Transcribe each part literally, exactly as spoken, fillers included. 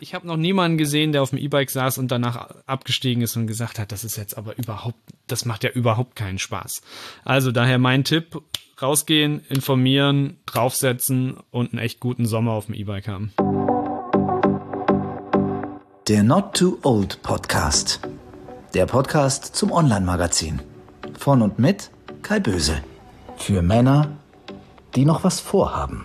Ich habe noch niemanden gesehen, der auf dem E-Bike saß und danach abgestiegen ist und gesagt hat, das ist jetzt aber überhaupt, das macht ja überhaupt keinen Spaß. Also daher mein Tipp, rausgehen, informieren, draufsetzen und einen echt guten Sommer auf dem E-Bike haben. Der Not Too Old Podcast. Der Podcast zum Online-Magazin. Von und mit Kai Böse. Für Männer, die noch was vorhaben.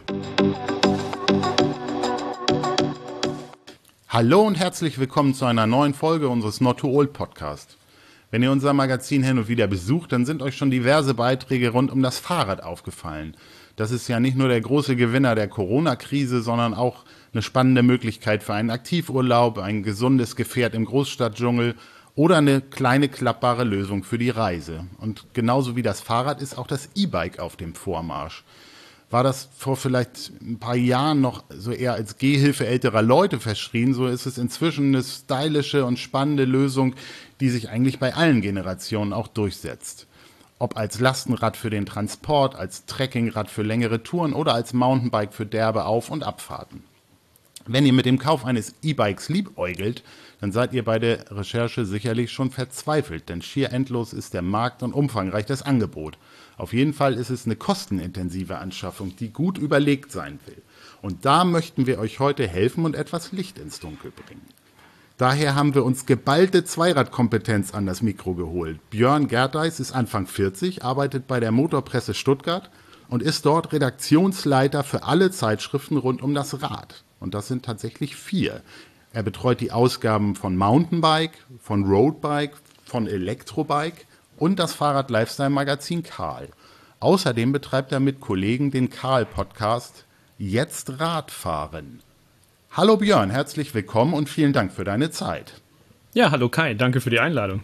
Hallo und herzlich willkommen zu einer neuen Folge unseres Not Too Old Podcast. Wenn ihr unser Magazin hin und wieder besucht, dann sind euch schon diverse Beiträge rund um das Fahrrad aufgefallen. Das ist ja nicht nur der große Gewinner der Corona-Krise, sondern auch eine spannende Möglichkeit für einen Aktivurlaub, ein gesundes Gefährt im Großstadtdschungel oder eine kleine klappbare Lösung für die Reise. Und genauso wie das Fahrrad ist auch das E-Bike auf dem Vormarsch. War das vor vielleicht ein paar Jahren noch so eher als Gehhilfe älterer Leute verschrien, so ist es inzwischen eine stylische und spannende Lösung, die sich eigentlich bei allen Generationen auch durchsetzt. Ob als Lastenrad für den Transport, als Trekkingrad für längere Touren oder als Mountainbike für derbe Auf- und Abfahrten. Wenn ihr mit dem Kauf eines E-Bikes liebäugelt, dann seid ihr bei der Recherche sicherlich schon verzweifelt, denn schier endlos ist der Markt und umfangreich das Angebot. Auf jeden Fall ist es eine kostenintensive Anschaffung, die gut überlegt sein will. Und da möchten wir euch heute helfen und etwas Licht ins Dunkel bringen. Daher haben wir uns geballte Zweiradkompetenz an das Mikro geholt. Björn Gertheis ist Anfang vierzig, arbeitet bei der Motorpresse Stuttgart und ist dort Redaktionsleiter für alle Zeitschriften rund um das Rad. Und das sind tatsächlich vier. Er betreut die Ausgaben von Mountainbike, von Roadbike, von Elektrobike und das Fahrrad-Lifestyle-Magazin Karl. Außerdem betreibt er mit Kollegen den Karl-Podcast Jetzt Radfahren. Hallo Björn, herzlich willkommen und vielen Dank für deine Zeit. Ja, hallo Kai, danke für die Einladung.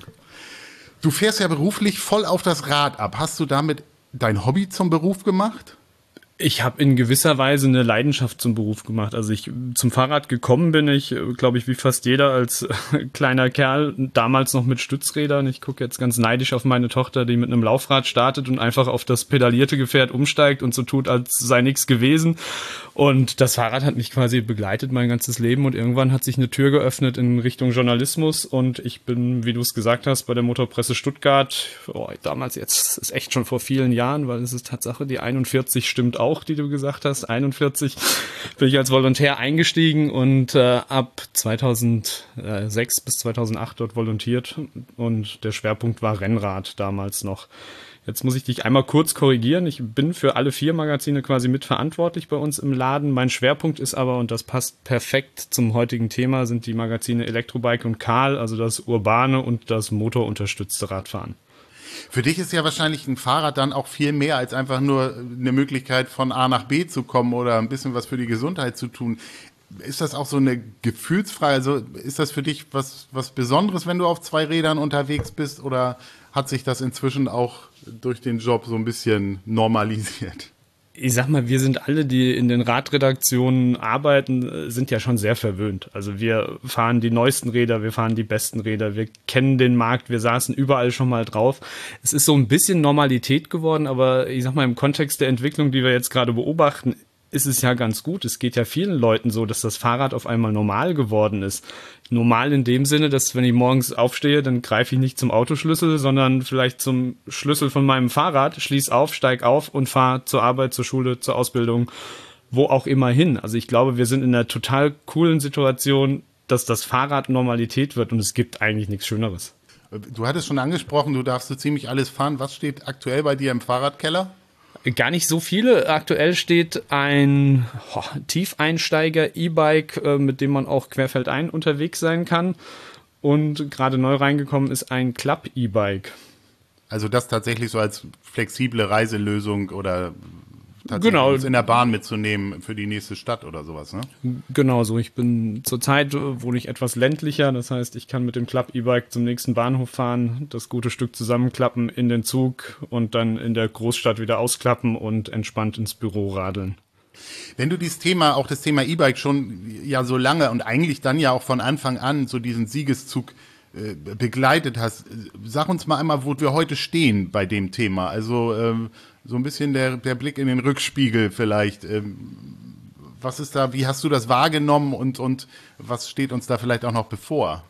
Du fährst ja beruflich voll auf das Rad ab. Hast du damit dein Hobby zum Beruf gemacht? Ich habe in gewisser Weise eine Leidenschaft zum Beruf gemacht. Also ich zum Fahrrad gekommen bin ich, glaube ich, wie fast jeder als äh, kleiner Kerl, damals noch mit Stützrädern. Ich gucke jetzt ganz neidisch auf meine Tochter, die mit einem Laufrad startet und einfach auf das pedalierte Gefährt umsteigt und so tut, als sei nichts gewesen. Und das Fahrrad hat mich quasi begleitet mein ganzes Leben und irgendwann hat sich eine Tür geöffnet in Richtung Journalismus und ich bin, wie du es gesagt hast, bei der Motorpresse Stuttgart, oh, damals jetzt, ist echt schon vor vielen Jahren, weil es ist Tatsache, die einundvierzig stimmt auch, die du gesagt hast, einundvierzig, bin ich als Volontär eingestiegen und äh, ab zweitausendsechs bis zweitausendacht dort volontiert und der Schwerpunkt war Rennrad damals noch. Jetzt muss ich dich einmal kurz korrigieren. Ich bin für alle vier Magazine quasi mitverantwortlich bei uns im Laden. Mein Schwerpunkt ist aber, und das passt perfekt zum heutigen Thema, sind die Magazine Elektrobike und Karl, also das urbane und das motorunterstützte Radfahren. Für dich ist ja wahrscheinlich ein Fahrrad dann auch viel mehr als einfach nur eine Möglichkeit von A nach B zu kommen oder ein bisschen was für die Gesundheit zu tun. Ist das auch so eine Gefühlsfrage? Also ist das für dich was, was Besonderes, wenn du auf zwei Rädern unterwegs bist oder hat sich das inzwischen auch durch den Job so ein bisschen normalisiert? Ich sag mal, wir sind alle, die in den Radredaktionen arbeiten, sind ja schon sehr verwöhnt. Also wir fahren die neuesten Räder, wir fahren die besten Räder, wir kennen den Markt, wir saßen überall schon mal drauf. Es ist so ein bisschen Normalität geworden, aber ich sag mal, im Kontext der Entwicklung, die wir jetzt gerade beobachten, ist es ja ganz gut. Es geht ja vielen Leuten so, dass das Fahrrad auf einmal normal geworden ist. Normal in dem Sinne, dass wenn ich morgens aufstehe, dann greife ich nicht zum Autoschlüssel, sondern vielleicht zum Schlüssel von meinem Fahrrad, schließe auf, steig auf und fahre zur Arbeit, zur Schule, zur Ausbildung, wo auch immer hin. Also ich glaube, wir sind in einer total coolen Situation, dass das Fahrrad Normalität wird und es gibt eigentlich nichts Schöneres. Du hattest schon angesprochen, du darfst so ziemlich alles fahren. Was steht aktuell bei dir im Fahrradkeller? Gar nicht so viele. Aktuell steht ein oh, Tiefeinsteiger-E-Bike, äh, mit dem man auch querfeldein unterwegs sein kann. Und gerade neu reingekommen ist ein Klapp-E-Bike. Also das tatsächlich so als flexible Reiselösung oder tatsächlich genau. in der Bahn mitzunehmen für die nächste Stadt oder sowas, ne? Genau so. Ich bin zurzeit wohne ich etwas ländlicher. Das heißt, ich kann mit dem Klapp-E-Bike zum nächsten Bahnhof fahren, das gute Stück zusammenklappen in den Zug und dann in der Großstadt wieder ausklappen und entspannt ins Büro radeln. Wenn du dieses Thema, auch das Thema E-Bike schon ja so lange und eigentlich dann ja auch von Anfang an so diesen Siegeszug äh, begleitet hast, sag uns mal einmal, wo wir heute stehen bei dem Thema. Also ähm, so ein bisschen der, der Blick in den Rückspiegel vielleicht. Ähm, was ist da, wie hast du das wahrgenommen und, und was steht uns da vielleicht auch noch bevor?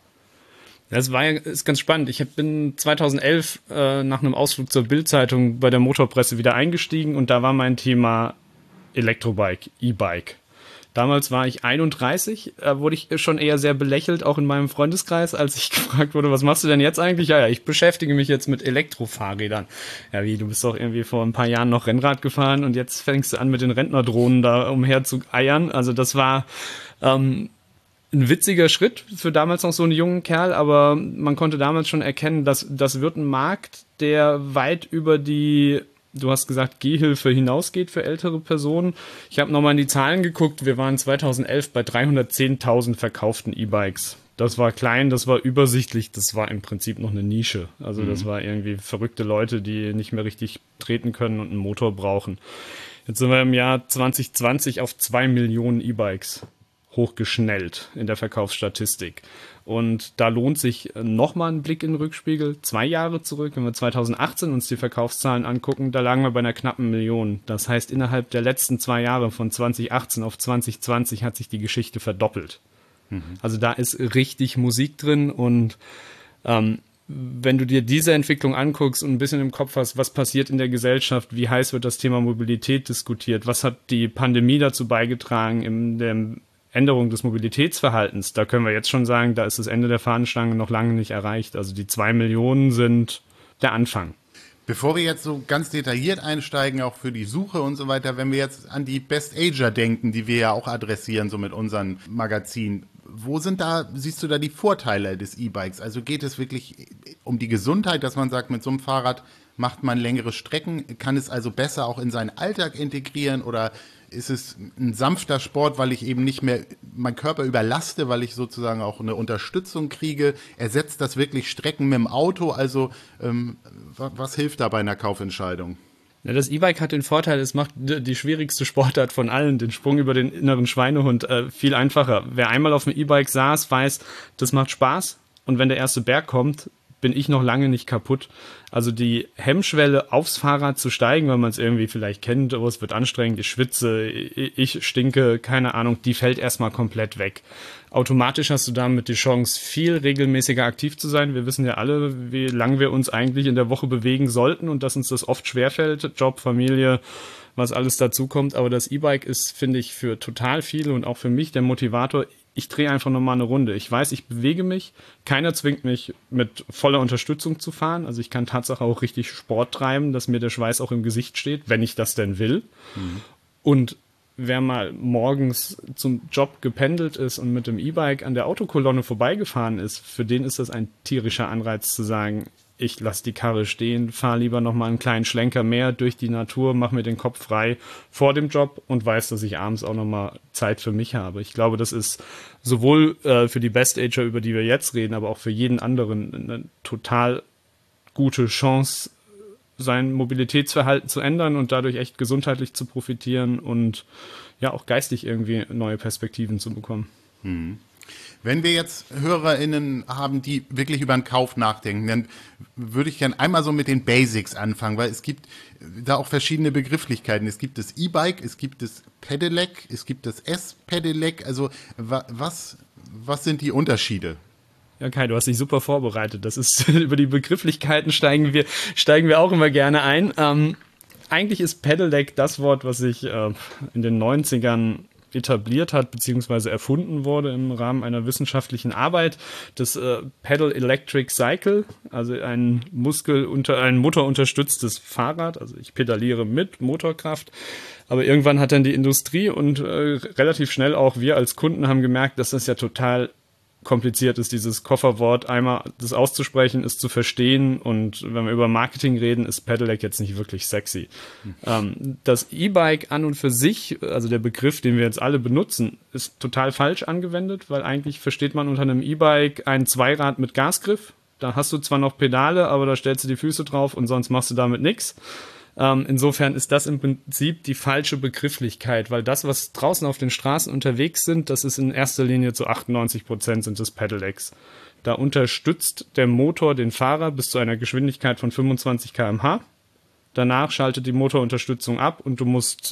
Das war ja, ist ganz spannend. Ich bin zweitausendelf äh, nach einem Ausflug zur Bild-Zeitung bei der Motorpresse wieder eingestiegen und da war mein Thema Elektrobike, E-Bike. Damals war ich einunddreißig, äh, wurde ich schon eher sehr belächelt, auch in meinem Freundeskreis, als ich gefragt wurde, was machst du denn jetzt eigentlich? Ja, ja, ich beschäftige mich jetzt mit Elektrofahrrädern. Ja, wie, du bist doch irgendwie vor ein paar Jahren noch Rennrad gefahren und jetzt fängst du an, mit den Rentnerdrohnen da umher zu eiern. Also das war ähm, ein witziger Schritt für damals noch so einen jungen Kerl, aber man konnte damals schon erkennen, dass das wird ein Markt, der weit über die, du hast gesagt, Gehhilfe hinausgeht für ältere Personen. Ich habe nochmal in die Zahlen geguckt. Wir waren zweitausendelf bei dreihundertzehntausend verkauften E-Bikes. Das war klein, das war übersichtlich, das war im Prinzip noch eine Nische. Also mhm. das war irgendwie verrückte Leute, die nicht mehr richtig treten können und einen Motor brauchen. Jetzt sind wir im Jahr zwanzig zwanzig auf zwei Millionen E-Bikes hochgeschnellt in der Verkaufsstatistik. Und da lohnt sich nochmal ein Blick in den Rückspiegel. Zwei Jahre zurück, wenn wir zweitausendachtzehn uns die Verkaufszahlen angucken, da lagen wir bei einer knappen Million. Das heißt, innerhalb der letzten zwei Jahre von zweitausendachtzehn auf zwanzig zwanzig hat sich die Geschichte verdoppelt. Mhm. Also da ist richtig Musik drin und ähm, wenn du dir diese Entwicklung anguckst und ein bisschen im Kopf hast, was passiert in der Gesellschaft, wie heiß wird das Thema Mobilität diskutiert, was hat die Pandemie dazu beigetragen in dem Änderung des Mobilitätsverhaltens, da können wir jetzt schon sagen, da ist das Ende der Fahnenstange noch lange nicht erreicht. Also die zwei Millionen sind der Anfang. Bevor wir jetzt so ganz detailliert einsteigen, auch für die Suche und so weiter, wenn wir jetzt an die Best-Ager denken, die wir ja auch adressieren, so mit unseren Magazinen, wo sind da, siehst du da die Vorteile des E-Bikes? Also geht es wirklich um die Gesundheit, dass man sagt, mit so einem Fahrrad macht man längere Strecken, kann es also besser auch in seinen Alltag integrieren oder ist es ein sanfter Sport, weil ich eben nicht mehr meinen Körper überlaste, weil ich sozusagen auch eine Unterstützung kriege? Ersetzt das wirklich Strecken mit dem Auto? Also ähm, was, was hilft da bei einer Kaufentscheidung? Ja, das E-Bike hat den Vorteil, es macht die schwierigste Sportart von allen, den Sprung über den inneren Schweinehund, äh, viel einfacher. Wer einmal auf dem E-Bike saß, weiß, das macht Spaß und wenn der erste Berg kommt, bin ich noch lange nicht kaputt. Also die Hemmschwelle, aufs Fahrrad zu steigen, weil man es irgendwie vielleicht kennt, oh, es wird anstrengend, ich schwitze, ich stinke, keine Ahnung, die fällt erstmal komplett weg. Automatisch hast du damit die Chance, viel regelmäßiger aktiv zu sein. Wir wissen ja alle, wie lange wir uns eigentlich in der Woche bewegen sollten und dass uns das oft schwerfällt, Job, Familie, was alles dazu kommt. Aber das E-Bike ist, finde ich, für total viele und auch für mich der Motivator. Ich drehe einfach nochmal eine Runde. Ich weiß, ich bewege mich. Keiner zwingt mich, mit voller Unterstützung zu fahren. Also ich kann Tatsache auch richtig Sport treiben, dass mir der Schweiß auch im Gesicht steht, wenn ich das denn will. Mhm. Und wer mal morgens zum Job gependelt ist und mit dem E-Bike an der Autokolonne vorbeigefahren ist, für den ist das ein tierischer Anreiz zu sagen, ich lasse die Karre stehen, fahre lieber nochmal einen kleinen Schlenker mehr durch die Natur, mache mir den Kopf frei vor dem Job und weiß, dass ich abends auch nochmal Zeit für mich habe. Ich glaube, das ist sowohl äh, für die Best-Ager, über die wir jetzt reden, aber auch für jeden anderen eine total gute Chance, sein Mobilitätsverhalten zu ändern und dadurch echt gesundheitlich zu profitieren und ja auch geistig irgendwie neue Perspektiven zu bekommen. Hm. Wenn wir jetzt HörerInnen haben, die wirklich über den Kauf nachdenken, dann würde ich gerne einmal so mit den Basics anfangen, weil es gibt da auch verschiedene Begrifflichkeiten. Es gibt das E-Bike, es gibt das Pedelec, es gibt das S-Pedelec. Also was, was sind die Unterschiede? Ja, Kai, du hast dich super vorbereitet. Das ist, über die Begrifflichkeiten steigen wir, steigen wir auch immer gerne ein. Ähm, eigentlich ist Pedelec das Wort, was sich äh, in den neunzigern etabliert hat, beziehungsweise erfunden wurde im Rahmen einer wissenschaftlichen Arbeit. Das äh, Pedal Electric Cycle, also ein Muskel unter, ein motorunterstütztes Fahrrad. Also ich pedaliere mit Motorkraft. Aber irgendwann hat dann die Industrie und äh, relativ schnell auch wir als Kunden haben gemerkt, dass das ja total kompliziert ist, dieses Kofferwort einmal das auszusprechen, ist zu verstehen und wenn wir über Marketing reden, ist Pedelec jetzt nicht wirklich sexy. Mhm. Ähm, das E-Bike an und für sich, also der Begriff, den wir jetzt alle benutzen, ist total falsch angewendet, weil eigentlich versteht man unter einem E-Bike ein Zweirad mit Gasgriff. Da hast du zwar noch Pedale, aber da stellst du die Füße drauf und sonst machst du damit nichts. Ähm, insofern ist das im Prinzip die falsche Begrifflichkeit, weil das, was draußen auf den Straßen unterwegs sind, das ist in erster Linie zu achtundneunzig Prozent sind das Pedelecs. Da unterstützt der Motor den Fahrer bis zu einer Geschwindigkeit von fünfundzwanzig Kilometer pro Stunde. Danach schaltet die Motorunterstützung ab und du musst äh,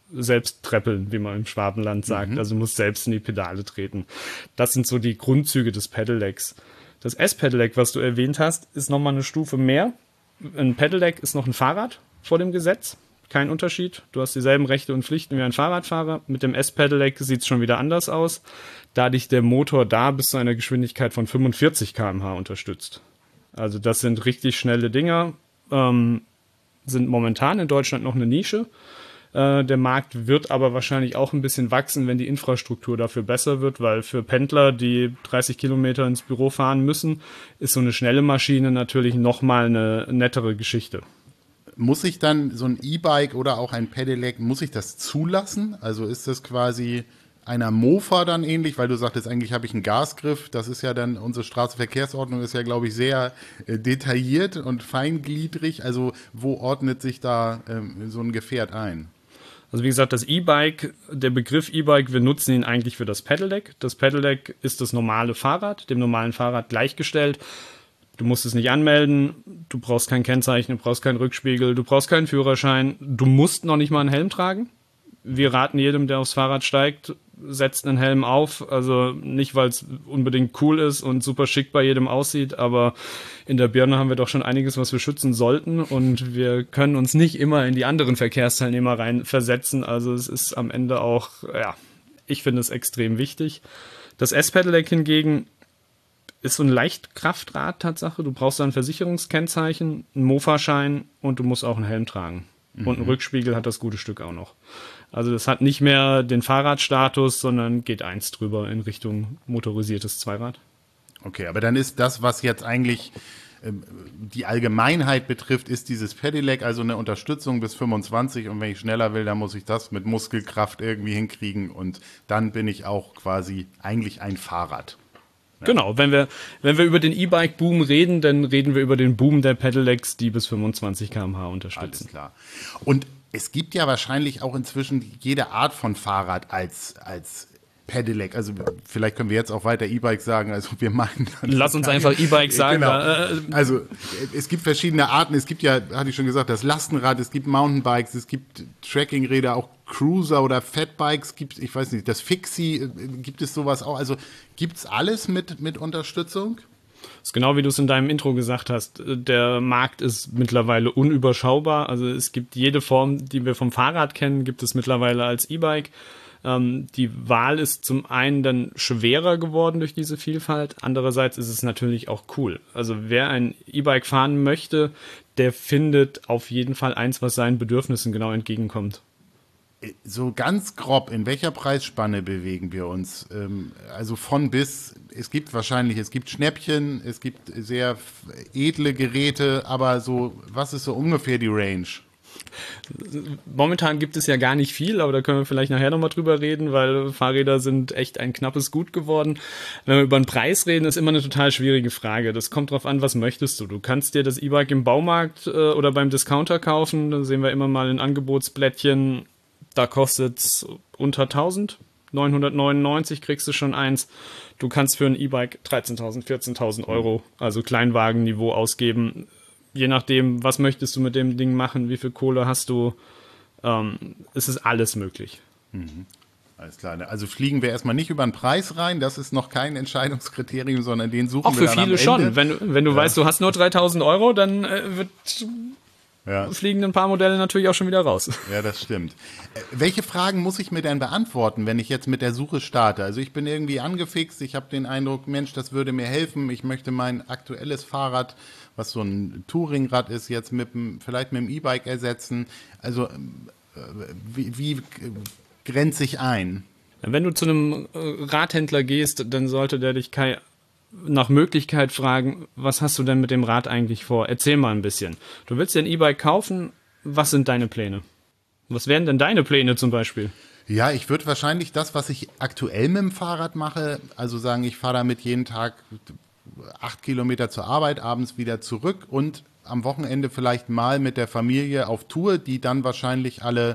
selbst treppeln, wie man im Schwabenland sagt. Mhm. Also du musst selbst in die Pedale treten. Das sind so die Grundzüge des Pedelecs. Das S-Pedelec, was du erwähnt hast, ist nochmal eine Stufe mehr. Ein Pedelec ist noch ein Fahrrad vor dem Gesetz. Kein Unterschied. Du hast dieselben Rechte und Pflichten wie ein Fahrradfahrer. Mit dem S-Pedelec sieht es schon wieder anders aus, da dich der Motor da bis zu einer Geschwindigkeit von fünfundvierzig Kilometer pro Stunde unterstützt. Also das sind richtig schnelle Dinger, ähm, sind momentan in Deutschland noch eine Nische. Äh, der Markt wird aber wahrscheinlich auch ein bisschen wachsen, wenn die Infrastruktur dafür besser wird, weil für Pendler, die dreißig Kilometer ins Büro fahren müssen, ist so eine schnelle Maschine natürlich nochmal eine nettere Geschichte. Muss ich dann so ein E-Bike oder auch ein Pedelec, muss ich das zulassen? Also ist das quasi einer Mofa dann ähnlich, weil du sagtest, eigentlich habe ich einen Gasgriff. Das ist ja dann, unsere Straßenverkehrsordnung ist ja, glaube ich, sehr äh, detailliert und feingliedrig. Also wo ordnet sich da ähm, so ein Gefährt ein? Also wie gesagt, das E-Bike, der Begriff E-Bike, wir nutzen ihn eigentlich für das Pedelec. Das Pedelec ist das normale Fahrrad, dem normalen Fahrrad gleichgestellt. Du musst es nicht anmelden, du brauchst kein Kennzeichen, du brauchst keinen Rückspiegel, du brauchst keinen Führerschein, du musst noch nicht mal einen Helm tragen. Wir raten jedem, der aufs Fahrrad steigt, setzt einen Helm auf. Also nicht, weil es unbedingt cool ist und super schick bei jedem aussieht, aber in der Birne haben wir doch schon einiges, was wir schützen sollten und wir können uns nicht immer in die anderen Verkehrsteilnehmer rein versetzen. Also es ist am Ende auch, ja, ich finde es extrem wichtig. Das S-Pedelec hingegen ist so ein Leichtkraftrad Tatsache. Du brauchst da ein Versicherungskennzeichen, einen Mofa-Schein und du musst auch einen Helm tragen. Mhm. Und ein Rückspiegel hat das gute Stück auch noch. Also das hat nicht mehr den Fahrradstatus, sondern geht eins drüber in Richtung motorisiertes Zweirad. Okay, aber dann ist das, was jetzt eigentlich ähm, die Allgemeinheit betrifft, ist dieses Pedelec, also eine Unterstützung bis fünfundzwanzig und wenn ich schneller will, dann muss ich das mit Muskelkraft irgendwie hinkriegen und dann bin ich auch quasi eigentlich ein Fahrrad. Ja. Genau, wenn wir, wenn wir über den E-Bike-Boom reden, dann reden wir über den Boom der Pedelecs, die bis fünfundzwanzig Kilometer pro Stunde unterstützen. Alles klar. Und es gibt ja wahrscheinlich auch inzwischen jede Art von Fahrrad als, als Pedelec. Also vielleicht können wir jetzt auch weiter E-Bike sagen. Also wir meinen. Lass uns einfach E-Bike sagen. Genau. Also es gibt verschiedene Arten. Es gibt ja, hatte ich schon gesagt, das Lastenrad, es gibt Mountainbikes, es gibt Trekkingräder, auch Cruiser oder Fatbikes, gibt, ich weiß nicht, das Fixie, gibt es sowas auch? Also gibt es alles mit, mit Unterstützung? Das ist genau wie du es in deinem Intro gesagt hast. Der Markt ist mittlerweile unüberschaubar. Also es gibt jede Form, die wir vom Fahrrad kennen, gibt es mittlerweile als E-Bike. Ähm, die Wahl ist zum einen dann schwerer geworden durch diese Vielfalt. Andererseits ist es natürlich auch cool. Also wer ein E-Bike fahren möchte, der findet auf jeden Fall eins, was seinen Bedürfnissen genau entgegenkommt. So ganz grob, in welcher Preisspanne bewegen wir uns? Also von bis, es gibt wahrscheinlich, es gibt Schnäppchen, es gibt sehr edle Geräte, aber so, was ist so ungefähr die Range? Momentan gibt es ja gar nicht viel, aber da können wir vielleicht nachher nochmal drüber reden, weil Fahrräder sind echt ein knappes Gut geworden. Wenn wir über den Preis reden, ist immer eine total schwierige Frage. Das kommt drauf an, was möchtest du? Du kannst dir das E-Bike im Baumarkt äh, oder beim Discounter kaufen, da sehen wir immer mal in Angebotsblättchen. Da kostet es unter tausend, neunhundertneunundneunzig kriegst du schon eins. Du kannst für ein E-Bike dreizehntausend, vierzehntausend Euro, also Kleinwagenniveau ausgeben. Je nachdem, was möchtest du mit dem Ding machen, wie viel Kohle hast du, ähm, es ist alles möglich. Mhm. Alles klar. Also fliegen wir erstmal nicht über den Preis rein, das ist noch kein Entscheidungskriterium, sondern den suchen auch wir dann am Ende. Auch für viele schon. Wenn, wenn du ja. weißt, du hast nur dreitausend Euro, dann äh, wird... Ja. Fliegen ein paar Modelle natürlich auch schon wieder raus. Ja, das stimmt. Äh, welche Fragen muss ich mir denn beantworten, wenn ich jetzt mit der Suche starte? Also ich bin irgendwie angefixt, ich habe den Eindruck, Mensch, das würde mir helfen. Ich möchte mein aktuelles Fahrrad, was so ein Touringrad ist, jetzt mit dem, vielleicht mit dem E-Bike ersetzen. Also äh, wie, wie grenze ich ein? Wenn du zu einem Radhändler gehst, dann sollte der dich Kai nach Möglichkeit fragen, was hast du denn mit dem Rad eigentlich vor? Erzähl mal ein bisschen. Du willst dir ein E-Bike kaufen, was sind deine Pläne? Was wären denn deine Pläne zum Beispiel? Ja, ich würde wahrscheinlich das, was ich aktuell mit dem Fahrrad mache, also sagen, ich fahre damit jeden Tag acht Kilometer zur Arbeit, abends wieder zurück und am Wochenende vielleicht mal mit der Familie auf Tour, die dann wahrscheinlich alle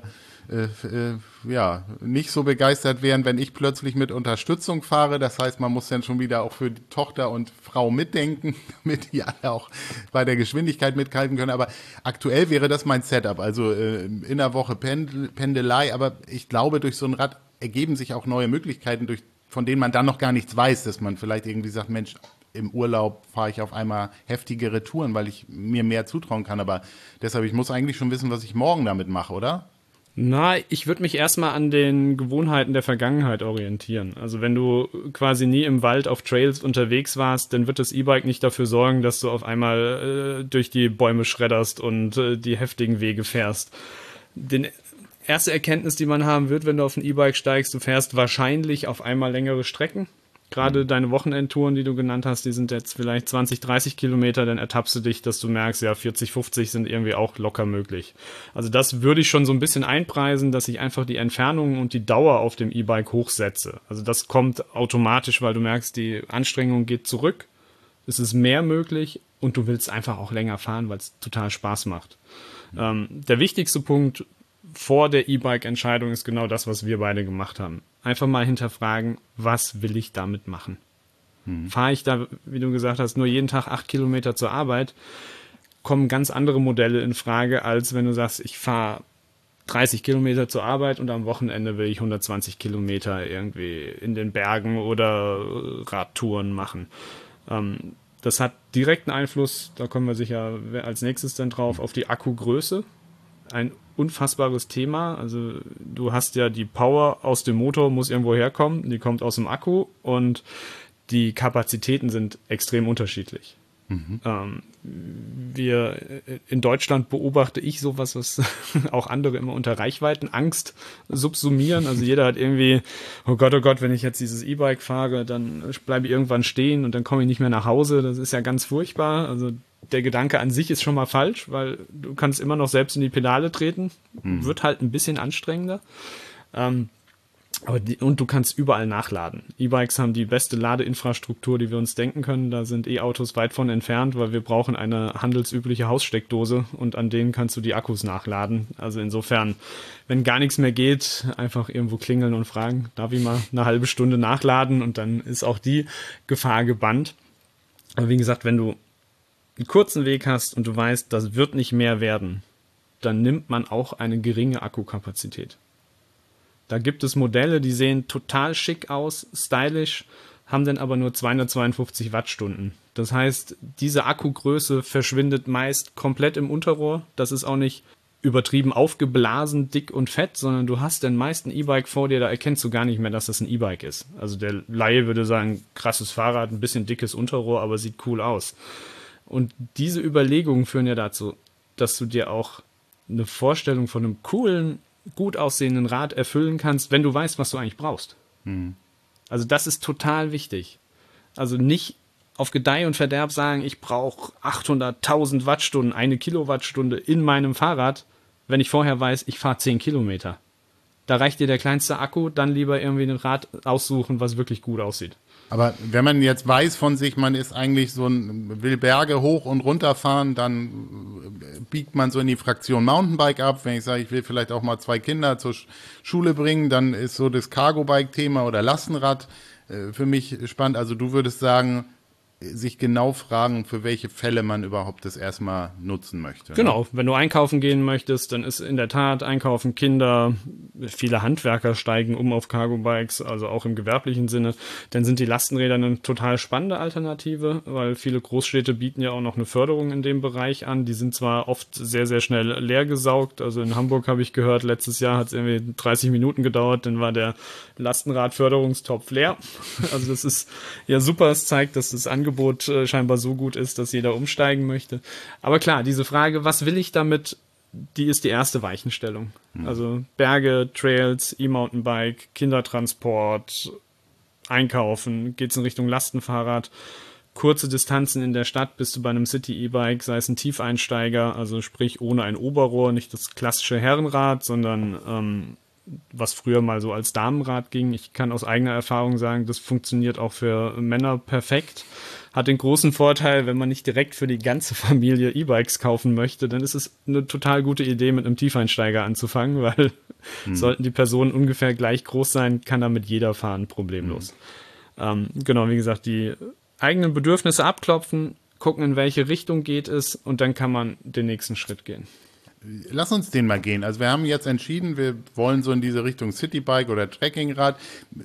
äh, äh, ja, nicht so begeistert wären, wenn ich plötzlich mit Unterstützung fahre. Das heißt, man muss dann schon wieder auch für die Tochter und Frau mitdenken, damit die alle auch bei der Geschwindigkeit mithalten können. Aber aktuell wäre das mein Setup. Also äh, in der Woche Pendel, Pendelei, aber ich glaube, durch so ein Rad ergeben sich auch neue Möglichkeiten, durch, von denen man dann noch gar nichts weiß, dass man vielleicht irgendwie sagt, Mensch, im Urlaub fahre ich auf einmal heftigere Touren, weil ich mir mehr zutrauen kann. Aber deshalb, ich muss eigentlich schon wissen, was ich morgen damit mache, oder? Na, ich würde mich erstmal an den Gewohnheiten der Vergangenheit orientieren. Also wenn du quasi nie im Wald auf Trails unterwegs warst, dann wird das E-Bike nicht dafür sorgen, dass du auf einmal äh, durch die Bäume schredderst und äh, die heftigen Wege fährst. Die erste Erkenntnis, die man haben wird, wenn du auf ein E-Bike steigst, du fährst wahrscheinlich auf einmal längere Strecken. Gerade deine Wochenendtouren, die du genannt hast, die sind jetzt vielleicht zwanzig, dreißig Kilometer, dann ertappst du dich, dass du merkst, ja, vierzig, fünfzig sind irgendwie auch locker möglich. Also das würde ich schon so ein bisschen einpreisen, dass ich einfach die Entfernungen und die Dauer auf dem E-Bike hochsetze. Also das kommt automatisch, weil du merkst, die Anstrengung geht zurück, es ist mehr möglich und du willst einfach auch länger fahren, weil es total Spaß macht. Ähm, der wichtigste Punkt vor der E-Bike-Entscheidung ist genau das, was wir beide gemacht haben. Einfach mal hinterfragen, was will ich damit machen? Hm. Fahre ich da, wie du gesagt hast, nur jeden Tag acht Kilometer zur Arbeit, kommen ganz andere Modelle in Frage, als wenn du sagst, ich fahre dreißig Kilometer zur Arbeit und am Wochenende will ich hundertzwanzig Kilometer irgendwie in den Bergen oder Radtouren machen. Ähm, das hat direkten Einfluss, da kommen wir sicher als nächstes dann drauf, auf die Akkugröße. Ein unfassbares Thema. Also du hast ja die Power aus dem Motor, muss irgendwo herkommen, die kommt aus dem Akku und die Kapazitäten sind extrem unterschiedlich. Mhm. Ähm, wir in Deutschland beobachte ich sowas, was auch andere immer unter Reichweitenangst subsumieren. Also jeder hat irgendwie, oh Gott, oh Gott, wenn ich jetzt dieses E-Bike fahre, dann bleibe ich irgendwann stehen und dann komme ich nicht mehr nach Hause. Das ist ja ganz furchtbar. Also der Gedanke an sich ist schon mal falsch, weil du kannst immer noch selbst in die Pedale treten. Mhm. Wird halt ein bisschen anstrengender. Ähm, aber die, und du kannst überall nachladen. E-Bikes haben die beste Ladeinfrastruktur, die wir uns denken können. Da sind E-Autos weit von entfernt, weil wir brauchen eine handelsübliche Haussteckdose und an denen kannst du die Akkus nachladen. Also insofern, wenn gar nichts mehr geht, einfach irgendwo klingeln und fragen, darf ich mal eine halbe Stunde nachladen und dann ist auch die Gefahr gebannt. Aber wie gesagt, wenn du einen kurzen Weg hast und du weißt, das wird nicht mehr werden, dann nimmt man auch eine geringe Akkukapazität. Da gibt es Modelle, die sehen total schick aus, stylisch, haben dann aber nur zweihundertzweiundfünfzig Wattstunden. Das heißt, diese Akkugröße verschwindet meist komplett im Unterrohr. Das ist auch nicht übertrieben aufgeblasen, dick und fett, sondern du hast den meisten E-Bike vor dir, da erkennst du gar nicht mehr, dass das ein E-Bike ist. Also der Laie würde sagen, krasses Fahrrad, ein bisschen dickes Unterrohr, aber sieht cool aus. Und diese Überlegungen führen ja dazu, dass du dir auch eine Vorstellung von einem coolen, gut aussehenden Rad erfüllen kannst, wenn du weißt, was du eigentlich brauchst. Mhm. Also das ist total wichtig. Also nicht auf Gedeih und Verderb sagen, ich brauche achthunderttausend Wattstunden, eine Kilowattstunde in meinem Fahrrad, wenn ich vorher weiß, ich fahre zehn Kilometer. Da reicht dir der kleinste Akku, dann lieber irgendwie ein Rad aussuchen, was wirklich gut aussieht. Aber wenn man jetzt weiß von sich, man ist eigentlich so ein, will Berge hoch und runter fahren, dann biegt man so in die Fraktion Mountainbike ab. Wenn ich sage, ich will vielleicht auch mal zwei Kinder zur Schule bringen, dann ist so das Cargo-Bike-Thema oder Lastenrad äh, für mich spannend. Also du würdest sagen, sich genau fragen, für welche Fälle man überhaupt das erstmal nutzen möchte. Genau, ne? Wenn du einkaufen gehen möchtest, dann ist in der Tat Einkaufen Kinder, viele Handwerker steigen um auf Cargo-Bikes, also auch im gewerblichen Sinne, dann sind die Lastenräder eine total spannende Alternative, weil viele Großstädte bieten ja auch noch eine Förderung in dem Bereich an, die sind zwar oft sehr, sehr schnell leer gesaugt, also in Hamburg habe ich gehört, letztes Jahr hat es irgendwie dreißig Minuten gedauert, dann war der Lastenrad-Förderungstopf leer, also das ist ja super, es zeigt, dass das Angebot scheinbar so gut ist, dass jeder umsteigen möchte. Aber klar, diese Frage, was will ich damit, die ist die erste Weichenstellung. Mhm. Also Berge, Trails, E-Mountainbike, Kindertransport, Einkaufen, geht's in Richtung Lastenfahrrad, kurze Distanzen in der Stadt bist du bei einem City-E-Bike, sei es ein Tiefeinsteiger, also sprich ohne ein Oberrohr, nicht das klassische Herrenrad, sondern ähm, was früher mal so als Damenrad ging. Ich kann aus eigener Erfahrung sagen, das funktioniert auch für Männer perfekt. hat den großen Vorteil, wenn man nicht direkt für die ganze Familie E-Bikes kaufen möchte, dann ist es eine total gute Idee, mit einem Tiefeinsteiger anzufangen, weil hm. sollten die Personen ungefähr gleich groß sein, kann damit jeder fahren, problemlos. Hm. Ähm, genau, wie gesagt, die eigenen Bedürfnisse abklopfen, gucken, in welche Richtung geht es und dann kann man den nächsten Schritt gehen. Lass uns den mal gehen. Also wir haben jetzt entschieden, wir wollen so in diese Richtung Citybike oder Trekkingrad.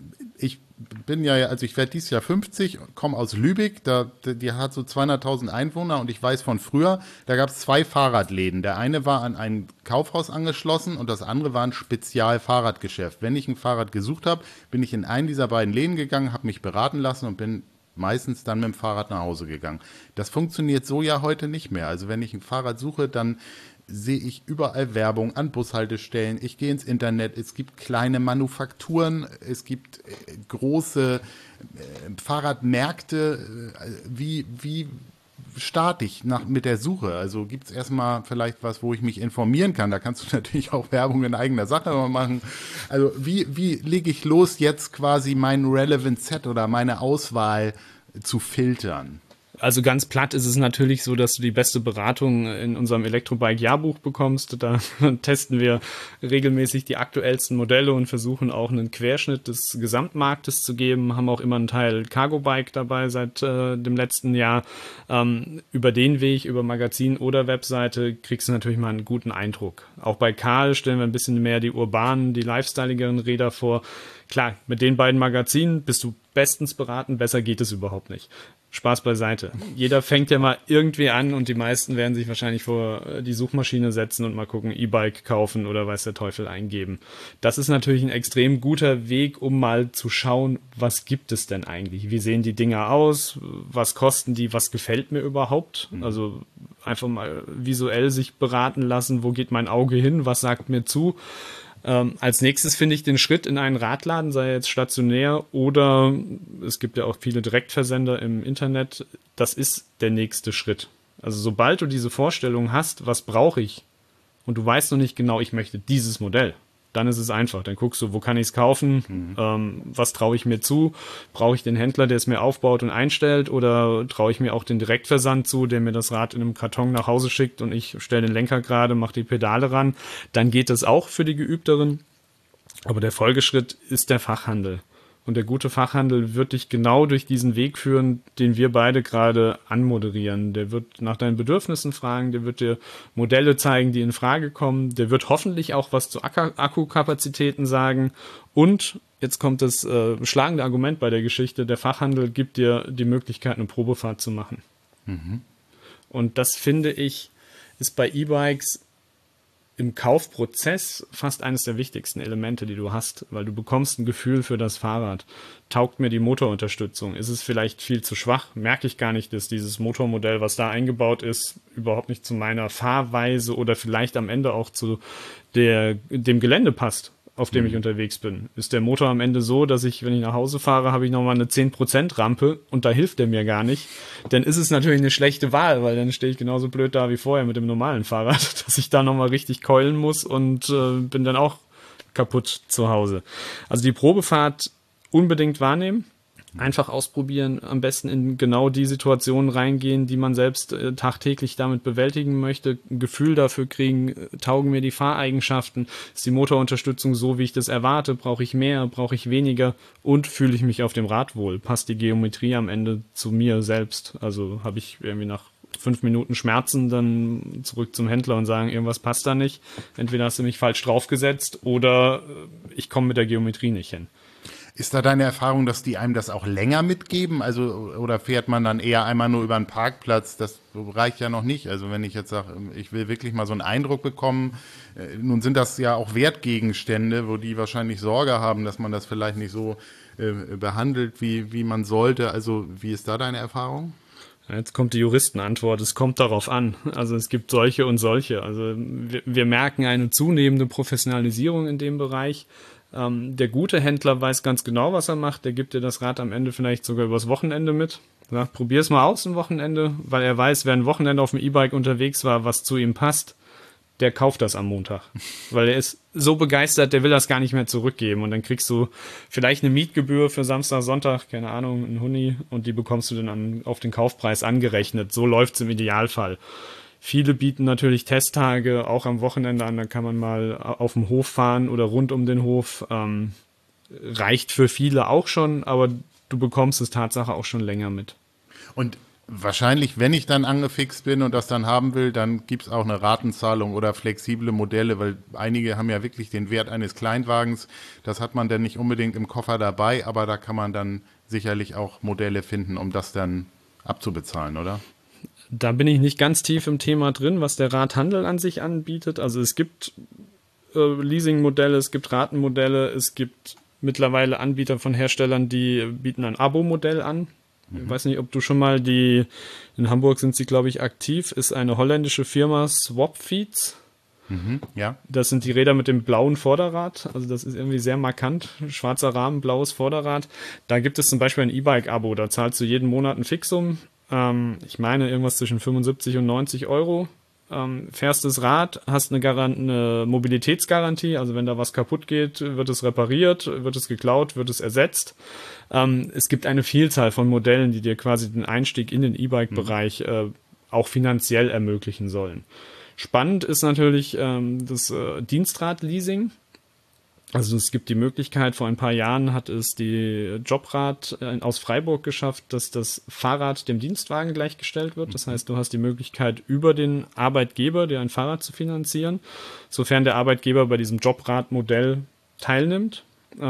Ich bin ja, also ich werde dieses Jahr fünfzig, komme aus Lübeck, da, die hat so zweihunderttausend Einwohner und ich weiß von früher, da gab es zwei Fahrradläden. Der eine war an ein Kaufhaus angeschlossen und das andere war ein Spezialfahrradgeschäft. Wenn ich ein Fahrrad gesucht habe, bin ich in einen dieser beiden Läden gegangen, habe mich beraten lassen und bin meistens dann mit dem Fahrrad nach Hause gegangen. Das funktioniert so ja heute nicht mehr. Also wenn ich ein Fahrrad suche, dann sehe ich überall Werbung an Bushaltestellen. Ich gehe ins Internet. Es gibt kleine Manufakturen. Es gibt äh, große äh, Fahrradmärkte. Äh, wie, wie starte ich nach, mit der Suche? Also gibt es erstmal vielleicht was, wo ich mich informieren kann. Da kannst du natürlich auch Werbung in eigener Sache machen. Also wie, wie lege ich los, jetzt quasi mein Relevant Set oder meine Auswahl zu filtern? Also ganz platt ist es natürlich so, dass du die beste Beratung in unserem Elektrobike-Jahrbuch bekommst. Da testen wir regelmäßig die aktuellsten Modelle und versuchen auch einen Querschnitt des Gesamtmarktes zu geben. Haben auch immer einen Teil Cargo-Bike dabei seit äh, dem letzten Jahr. Ähm, über den Weg, über Magazin oder Webseite kriegst du natürlich mal einen guten Eindruck. Auch bei Karl stellen wir ein bisschen mehr die urbanen, die lifestyleigeren Räder vor. Klar, mit den beiden Magazinen bist du bestens beraten, besser geht es überhaupt nicht. Spaß beiseite. Jeder fängt ja mal irgendwie an und die meisten werden sich wahrscheinlich vor die Suchmaschine setzen und mal gucken, E-Bike kaufen oder weiß der Teufel eingeben. Das ist natürlich ein extrem guter Weg, um mal zu schauen, was gibt es denn eigentlich? Wie sehen die Dinger aus? Was kosten die? Was gefällt mir überhaupt? Also einfach mal visuell sich beraten lassen, wo geht mein Auge hin? Was sagt mir zu? Ähm, als nächstes finde ich den Schritt in einen Radladen, sei jetzt stationär oder es gibt ja auch viele Direktversender im Internet. Das ist der nächste Schritt. Also sobald du diese Vorstellung hast, was brauche ich und du weißt noch nicht genau, ich möchte dieses Modell, dann ist es einfach. Dann guckst du, wo kann ich es kaufen, mhm. ähm, was traue ich mir zu, brauche ich den Händler, der es mir aufbaut und einstellt oder traue ich mir auch den Direktversand zu, der mir das Rad in einem Karton nach Hause schickt und ich stelle den Lenker gerade, mache die Pedale ran. Dann geht das auch für die Geübteren. Aber der Folgeschritt ist der Fachhandel. Und der gute Fachhandel wird dich genau durch diesen Weg führen, den wir beide gerade anmoderieren. Der wird nach deinen Bedürfnissen fragen, der wird dir Modelle zeigen, die in Frage kommen. Der wird hoffentlich auch was zu Akkukapazitäten sagen. Und jetzt kommt das äh, schlagende Argument bei der Geschichte, der Fachhandel gibt dir die Möglichkeit, eine Probefahrt zu machen. Mhm. Und das, finde ich, ist bei E-Bikes im Kaufprozess fast eines der wichtigsten Elemente, die du hast, weil du bekommst ein Gefühl für das Fahrrad. Taugt mir die Motorunterstützung? Ist es vielleicht viel zu schwach? Merke ich gar nicht, dass dieses Motormodell, was da eingebaut ist, überhaupt nicht zu meiner Fahrweise oder vielleicht am Ende auch zu der, dem Gelände passt, auf dem mhm. ich unterwegs bin. Ist der Motor am Ende so, dass ich, wenn ich nach Hause fahre, habe ich nochmal eine zehn Prozent Rampe und da hilft der mir gar nicht, dann ist es natürlich eine schlechte Wahl, weil dann stehe ich genauso blöd da wie vorher mit dem normalen Fahrrad, dass ich da nochmal richtig keulen muss und äh, bin dann auch kaputt zu Hause. Also die Probefahrt unbedingt wahrnehmen. Einfach ausprobieren, am besten in genau die Situationen reingehen, die man selbst äh, tagtäglich damit bewältigen möchte, ein Gefühl dafür kriegen, äh, taugen mir die Fahreigenschaften, ist die Motorunterstützung so, wie ich das erwarte, brauche ich mehr, brauche ich weniger und fühle ich mich auf dem Rad wohl, passt die Geometrie am Ende zu mir selbst, also habe ich irgendwie nach fünf Minuten Schmerzen, dann zurück zum Händler und sagen, irgendwas passt da nicht, entweder hast du mich falsch draufgesetzt oder äh, ich komme mit der Geometrie nicht hin. Ist da deine Erfahrung, dass die einem das auch länger mitgeben? Also, oder fährt man dann eher einmal nur über einen Parkplatz? Das reicht ja noch nicht. Also, wenn ich jetzt sage, ich will wirklich mal so einen Eindruck bekommen, äh, nun sind das ja auch Wertgegenstände, wo die wahrscheinlich Sorge haben, dass man das vielleicht nicht so äh, behandelt, wie, wie man sollte. Also, wie ist da deine Erfahrung? Jetzt kommt die Juristenantwort, es kommt darauf an. Also es gibt solche und solche. Also wir, wir merken eine zunehmende Professionalisierung in dem Bereich. Ähm, der gute Händler weiß ganz genau, was er macht. Der gibt dir das Rad am Ende vielleicht sogar übers Wochenende mit. Sagt, probier's mal aus ein Wochenende, weil er weiß, wer ein Wochenende auf dem E-Bike unterwegs war, was zu ihm passt, der kauft das am Montag. Weil er ist so begeistert, der will das gar nicht mehr zurückgeben. Und dann kriegst du vielleicht eine Mietgebühr für Samstag, Sonntag, keine Ahnung, ein Huni, und die bekommst du dann an, auf den Kaufpreis angerechnet. So läuft's im Idealfall. Viele bieten natürlich Testtage auch am Wochenende an, da kann man mal auf dem Hof fahren oder rund um den Hof. Ähm, reicht für viele auch schon, aber du bekommst es Tatsache auch schon länger mit. Und wahrscheinlich, wenn ich dann angefixt bin und das dann haben will, dann gibt es auch eine Ratenzahlung oder flexible Modelle, weil einige haben ja wirklich den Wert eines Kleinwagens. Das hat man dann nicht unbedingt im Koffer dabei, aber da kann man dann sicherlich auch Modelle finden, um das dann abzubezahlen, oder? Da bin ich nicht ganz tief im Thema drin, was der Radhandel an sich anbietet. Also es gibt äh, Leasingmodelle, es gibt Ratenmodelle, es gibt mittlerweile Anbieter von Herstellern, die bieten ein Abo-Modell an. Ich weiß nicht, ob du schon mal die, in Hamburg sind sie, glaube ich, aktiv, ist eine holländische Firma, Swapfeeds. Mhm, ja. Das sind die Räder mit dem blauen Vorderrad. Also das ist irgendwie sehr markant. Schwarzer Rahmen, blaues Vorderrad. Da gibt es zum Beispiel ein E-Bike-Abo. Da zahlst du jeden Monat ein Fixum. Ähm, ich meine irgendwas zwischen fünfundsiebzig und neunzig Euro. Ähm, fährst das Rad, hast eine, Garant- eine Mobilitätsgarantie, also wenn da was kaputt geht, wird es repariert, wird es geklaut, wird es ersetzt. Ähm, es gibt eine Vielzahl von Modellen, die dir quasi den Einstieg in den E-Bike-Bereich äh, auch finanziell ermöglichen sollen. Spannend ist natürlich ähm, das äh, Dienstrad-Leasing. Also es gibt die Möglichkeit, vor ein paar Jahren hat es die Jobrad aus Freiburg geschafft, dass das Fahrrad dem Dienstwagen gleichgestellt wird. Das heißt, du hast die Möglichkeit, über den Arbeitgeber dir ein Fahrrad zu finanzieren, sofern der Arbeitgeber bei diesem Jobrad-Modell teilnimmt.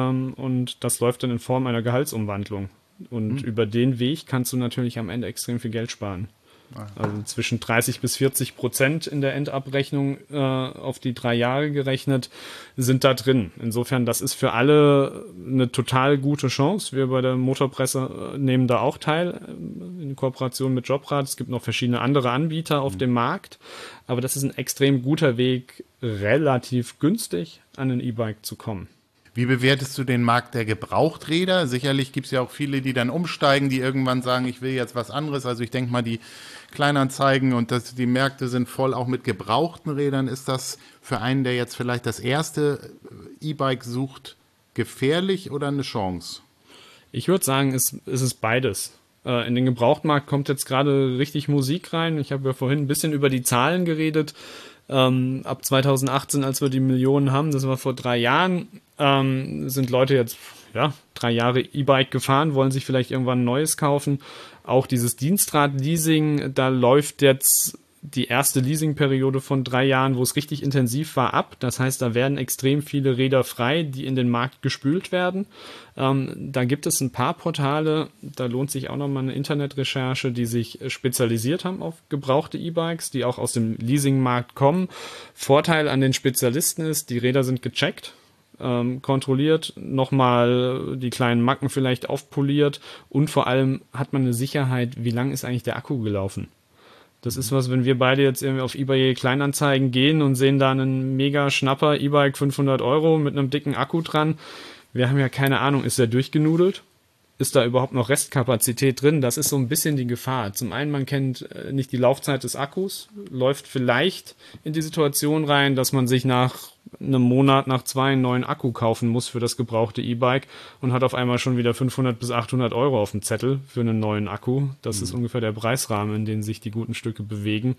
Und das läuft dann in Form einer Gehaltsumwandlung. Und mhm. über den Weg kannst du natürlich am Ende extrem viel Geld sparen. Also zwischen dreißig bis vierzig Prozent in der Endabrechnung äh, auf die drei Jahre gerechnet sind da drin. Insofern, das ist für alle eine total gute Chance. Wir bei der Motorpresse nehmen da auch teil in Kooperation mit Jobrad. Es gibt noch verschiedene andere Anbieter auf mhm. dem Markt. Aber das ist ein extrem guter Weg, relativ günstig an ein E-Bike zu kommen. Wie bewertest du den Markt der Gebrauchträder? Sicherlich gibt es ja auch viele, die dann umsteigen, die irgendwann sagen, ich will jetzt was anderes. Also ich denke mal, die Kleinanzeigen und das, die Märkte sind voll auch mit gebrauchten Rädern. Ist das für einen, der jetzt vielleicht das erste E-Bike sucht, gefährlich oder eine Chance? Ich würde sagen, es, es ist beides. In den Gebrauchtmarkt kommt jetzt gerade richtig Musik rein. Ich habe ja vorhin ein bisschen über die Zahlen geredet. Ähm, ab zweitausendachtzehn, als wir die Millionen haben, das war vor drei Jahren, ähm, sind Leute jetzt ja drei Jahre E-Bike gefahren, wollen sich vielleicht irgendwann ein neues kaufen. Auch dieses Dienstrad-Leasing, da läuft jetzt die erste Leasingperiode von drei Jahren, wo es richtig intensiv war, ab. Das heißt, da werden extrem viele Räder frei, die in den Markt gespült werden. Ähm, da gibt es ein paar Portale, da lohnt sich auch nochmal eine Internetrecherche, die sich spezialisiert haben auf gebrauchte E-Bikes, die auch aus dem Leasingmarkt kommen. Vorteil an den Spezialisten ist, die Räder sind gecheckt, ähm, kontrolliert, nochmal die kleinen Macken vielleicht aufpoliert und vor allem hat man eine Sicherheit, wie lang ist eigentlich der Akku gelaufen. Das ist was, wenn wir beide jetzt irgendwie auf eBay Kleinanzeigen gehen und sehen da einen mega Schnapper, E-Bike fünfhundert Euro mit einem dicken Akku dran. Wir haben ja keine Ahnung, ist der durchgenudelt? Ist da überhaupt noch Restkapazität drin? Das ist so ein bisschen die Gefahr. Zum einen, man kennt nicht die Laufzeit des Akkus, läuft vielleicht in die Situation rein, dass man sich nach einem Monat, nach zwei einen neuen Akku kaufen muss für das gebrauchte E-Bike und hat auf einmal schon wieder fünfhundert bis achthundert Euro auf dem Zettel für einen neuen Akku. Das mhm. ist ungefähr der Preisrahmen, in dem sich die guten Stücke bewegen.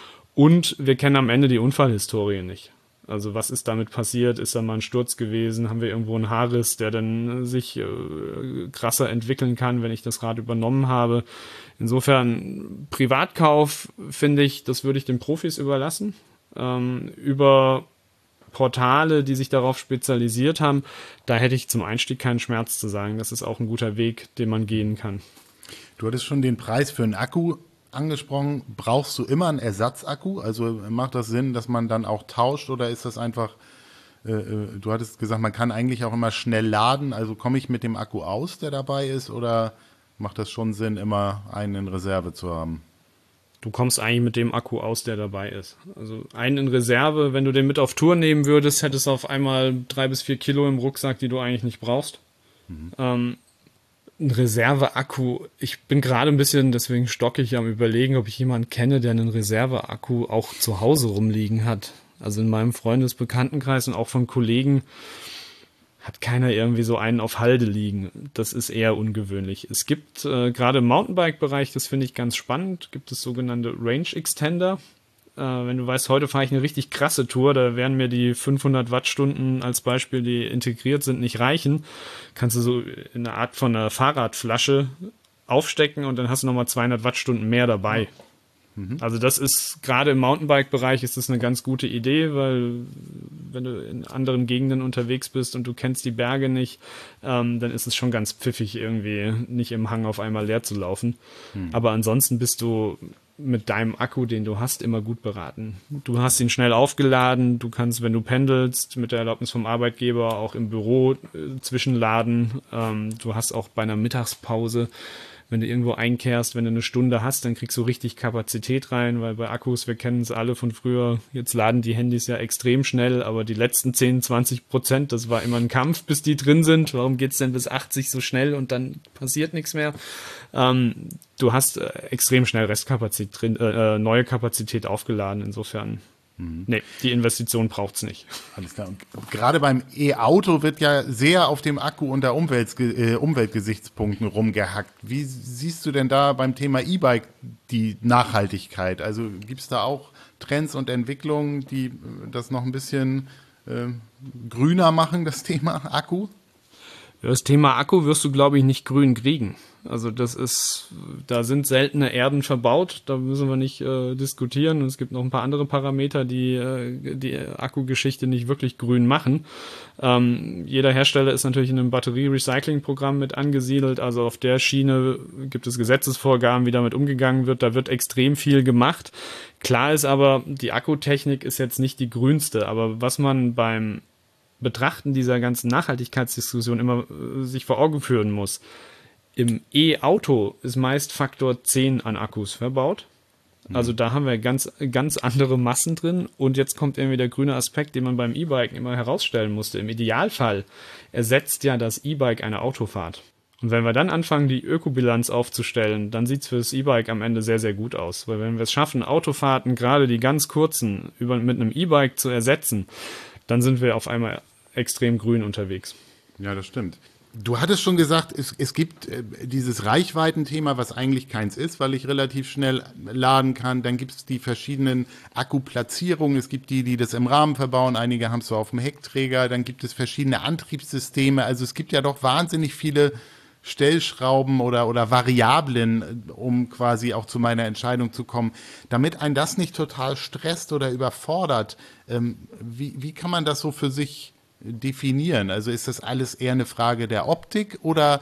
Und wir kennen am Ende die Unfallhistorie nicht. Also was ist damit passiert? Ist da mal ein Sturz gewesen? Haben wir irgendwo einen Haarriss, der dann sich äh, krasser entwickeln kann, wenn ich das Rad übernommen habe? Insofern Privatkauf, finde ich, das würde ich den Profis überlassen. Ähm, über Portale, die sich darauf spezialisiert haben, da hätte ich zum Einstieg keinen Schmerz zu sagen. Das ist auch ein guter Weg, den man gehen kann. Du hattest schon den Preis für einen Akku angesprochen. Brauchst du immer einen Ersatzakku? Also macht das Sinn, dass man dann auch tauscht oder ist das einfach, äh, du hattest gesagt, man kann eigentlich auch immer schnell laden. Also komme ich mit dem Akku aus, der dabei ist, oder macht das schon Sinn, immer einen in Reserve zu haben? Du kommst eigentlich mit dem Akku aus, der dabei ist. Also einen in Reserve, wenn du den mit auf Tour nehmen würdest, hättest du auf einmal drei bis vier Kilo im Rucksack, die du eigentlich nicht brauchst. Mhm. Ähm, ein Reserveakku, ich bin gerade ein bisschen, deswegen stocke ich am Überlegen, ob ich jemanden kenne, der einen Reserveakku auch zu Hause rumliegen hat. Also in meinem Freundesbekanntenkreis und auch von Kollegen hat keiner irgendwie so einen auf Halde liegen. Das ist eher ungewöhnlich. Es gibt äh, gerade im Mountainbike-Bereich, das finde ich ganz spannend, gibt es sogenannte Range Extender. Äh, wenn du weißt, heute fahre ich eine richtig krasse Tour, da werden mir die fünfhundert Wattstunden als Beispiel, die integriert sind, nicht reichen. Kannst du so in einer Art von einer Fahrradflasche aufstecken und dann hast du nochmal zweihundert Wattstunden mehr dabei. Also das ist, gerade im Mountainbike-Bereich ist das eine ganz gute Idee, weil wenn du in anderen Gegenden unterwegs bist und du kennst die Berge nicht, ähm, dann ist es schon ganz pfiffig irgendwie nicht im Hang auf einmal leer zu laufen. Hm. Aber ansonsten bist du mit deinem Akku, den du hast, immer gut beraten. Du hast ihn schnell aufgeladen, du kannst, wenn du pendelst, mit der Erlaubnis vom Arbeitgeber auch im Büro äh, zwischenladen. Ähm, du hast auch bei einer Mittagspause, wenn du irgendwo einkehrst, wenn du eine Stunde hast, dann kriegst du richtig Kapazität rein, weil bei Akkus, wir kennen es alle von früher, jetzt laden die Handys ja extrem schnell, aber die letzten zehn, zwanzig Prozent, das war immer ein Kampf, bis die drin sind. Warum geht's denn bis achtzig so schnell und dann passiert nichts mehr? Ähm, du hast äh, extrem schnell Restkapazität drin, äh, neue Kapazität aufgeladen, insofern. Nee, die Investition braucht's nicht. Alles klar. Und gerade beim E-Auto wird ja sehr auf dem Akku unter Umwelt, äh, Umweltgesichtspunkten rumgehackt. Wie siehst du denn da beim Thema E-Bike die Nachhaltigkeit? Also gibt es da auch Trends und Entwicklungen, die das noch ein bisschen äh, grüner machen, das Thema Akku? Das Thema Akku wirst du, glaube ich, nicht grün kriegen. Also das ist, da sind seltene Erden verbaut, da müssen wir nicht äh, diskutieren. Und es gibt noch ein paar andere Parameter, die äh, die Akkugeschichte nicht wirklich grün machen. Ähm, jeder Hersteller ist natürlich in einem Batterie-Recycling-Programm mit angesiedelt. Also auf der Schiene gibt es Gesetzesvorgaben, wie damit umgegangen wird. Da wird extrem viel gemacht. Klar ist aber, die Akkutechnik ist jetzt nicht die grünste. Aber was man beim Betrachten dieser ganzen Nachhaltigkeitsdiskussion immer äh, sich vor Augen führen muss, im E-Auto ist meist Faktor zehn an Akkus verbaut. Also da haben wir ganz, ganz andere Massen drin. Und jetzt kommt irgendwie der grüne Aspekt, den man beim E-Bike immer herausstellen musste. Im Idealfall ersetzt ja das E-Bike eine Autofahrt. Und wenn wir dann anfangen, die Ökobilanz aufzustellen, dann sieht es für das E-Bike am Ende sehr, sehr gut aus. Weil wenn wir es schaffen, Autofahrten, gerade die ganz kurzen, über, mit einem E-Bike zu ersetzen, dann sind wir auf einmal extrem grün unterwegs. Ja, das stimmt. Du hattest schon gesagt, es, es gibt äh, dieses Reichweitenthema, was eigentlich keins ist, weil ich relativ schnell laden kann. Dann gibt es die verschiedenen Akkuplatzierungen. Es gibt die, die das im Rahmen verbauen. Einige haben es so auf dem Heckträger. Dann gibt es verschiedene Antriebssysteme. Also es gibt ja doch wahnsinnig viele Stellschrauben oder, oder Variablen, um quasi auch zu meiner Entscheidung zu kommen. Damit einen das nicht total stresst oder überfordert, ähm, wie, wie kann man das so für sich definieren? Also ist das alles eher eine Frage der Optik oder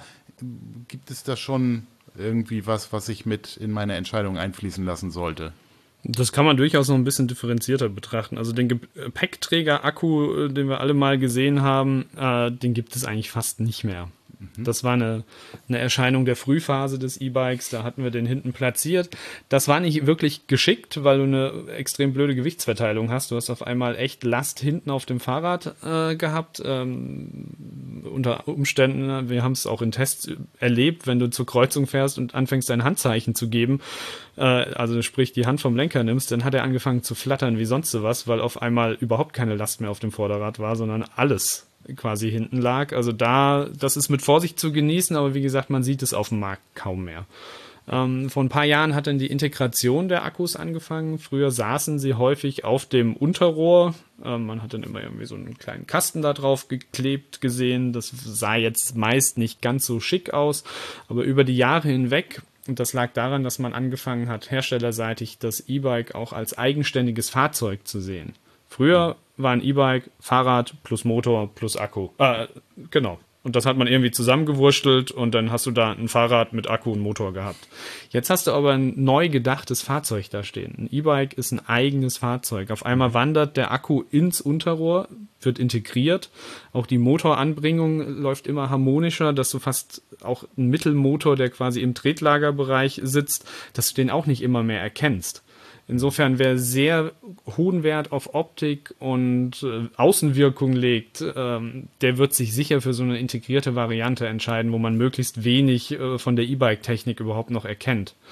gibt es da schon irgendwie was, was ich mit in meine Entscheidung einfließen lassen sollte? Das kann man durchaus noch ein bisschen differenzierter betrachten. Also den Gepäckträger-Akku, den wir alle mal gesehen haben, äh, den gibt es eigentlich fast nicht mehr. Das war eine, eine Erscheinung der Frühphase des E-Bikes, da hatten wir den hinten platziert. Das war nicht wirklich geschickt, weil du eine extrem blöde Gewichtsverteilung hast. Du hast auf einmal echt Last hinten auf dem Fahrrad äh, gehabt. Ähm, unter Umständen, wir haben es auch in Tests erlebt, wenn du zur Kreuzung fährst und anfängst dein Handzeichen zu geben, äh, also sprich die Hand vom Lenker nimmst, dann hat er angefangen zu flattern wie sonst was, weil auf einmal überhaupt keine Last mehr auf dem Vorderrad war, sondern alles quasi hinten lag. Also da, das ist mit Vorsicht zu genießen, aber wie gesagt, man sieht es auf dem Markt kaum mehr. Ähm, vor ein paar Jahren hat dann die Integration der Akkus angefangen. Früher saßen sie häufig auf dem Unterrohr. Ähm, man hat dann immer irgendwie so einen kleinen Kasten da drauf geklebt gesehen. Das sah jetzt meist nicht ganz so schick aus, aber über die Jahre hinweg, und das lag daran, dass man angefangen hat, herstellerseitig das E-Bike auch als eigenständiges Fahrzeug zu sehen. Früher war ein E-Bike Fahrrad plus Motor plus Akku. Äh, genau. Und das hat man irgendwie zusammengewurstelt und dann hast du da ein Fahrrad mit Akku und Motor gehabt. Jetzt hast du aber ein neu gedachtes Fahrzeug da stehen. Ein E-Bike ist ein eigenes Fahrzeug. Auf einmal wandert der Akku ins Unterrohr, wird integriert. Auch die Motoranbringung läuft immer harmonischer, dass du fast auch einen Mittelmotor, der quasi im Tretlagerbereich sitzt, dass du den auch nicht immer mehr erkennst. Insofern, wer sehr hohen Wert auf Optik und äh, Außenwirkung legt, ähm, der wird sich sicher für so eine integrierte Variante entscheiden, wo man möglichst wenig äh, von der E-Bike-Technik überhaupt noch erkennt.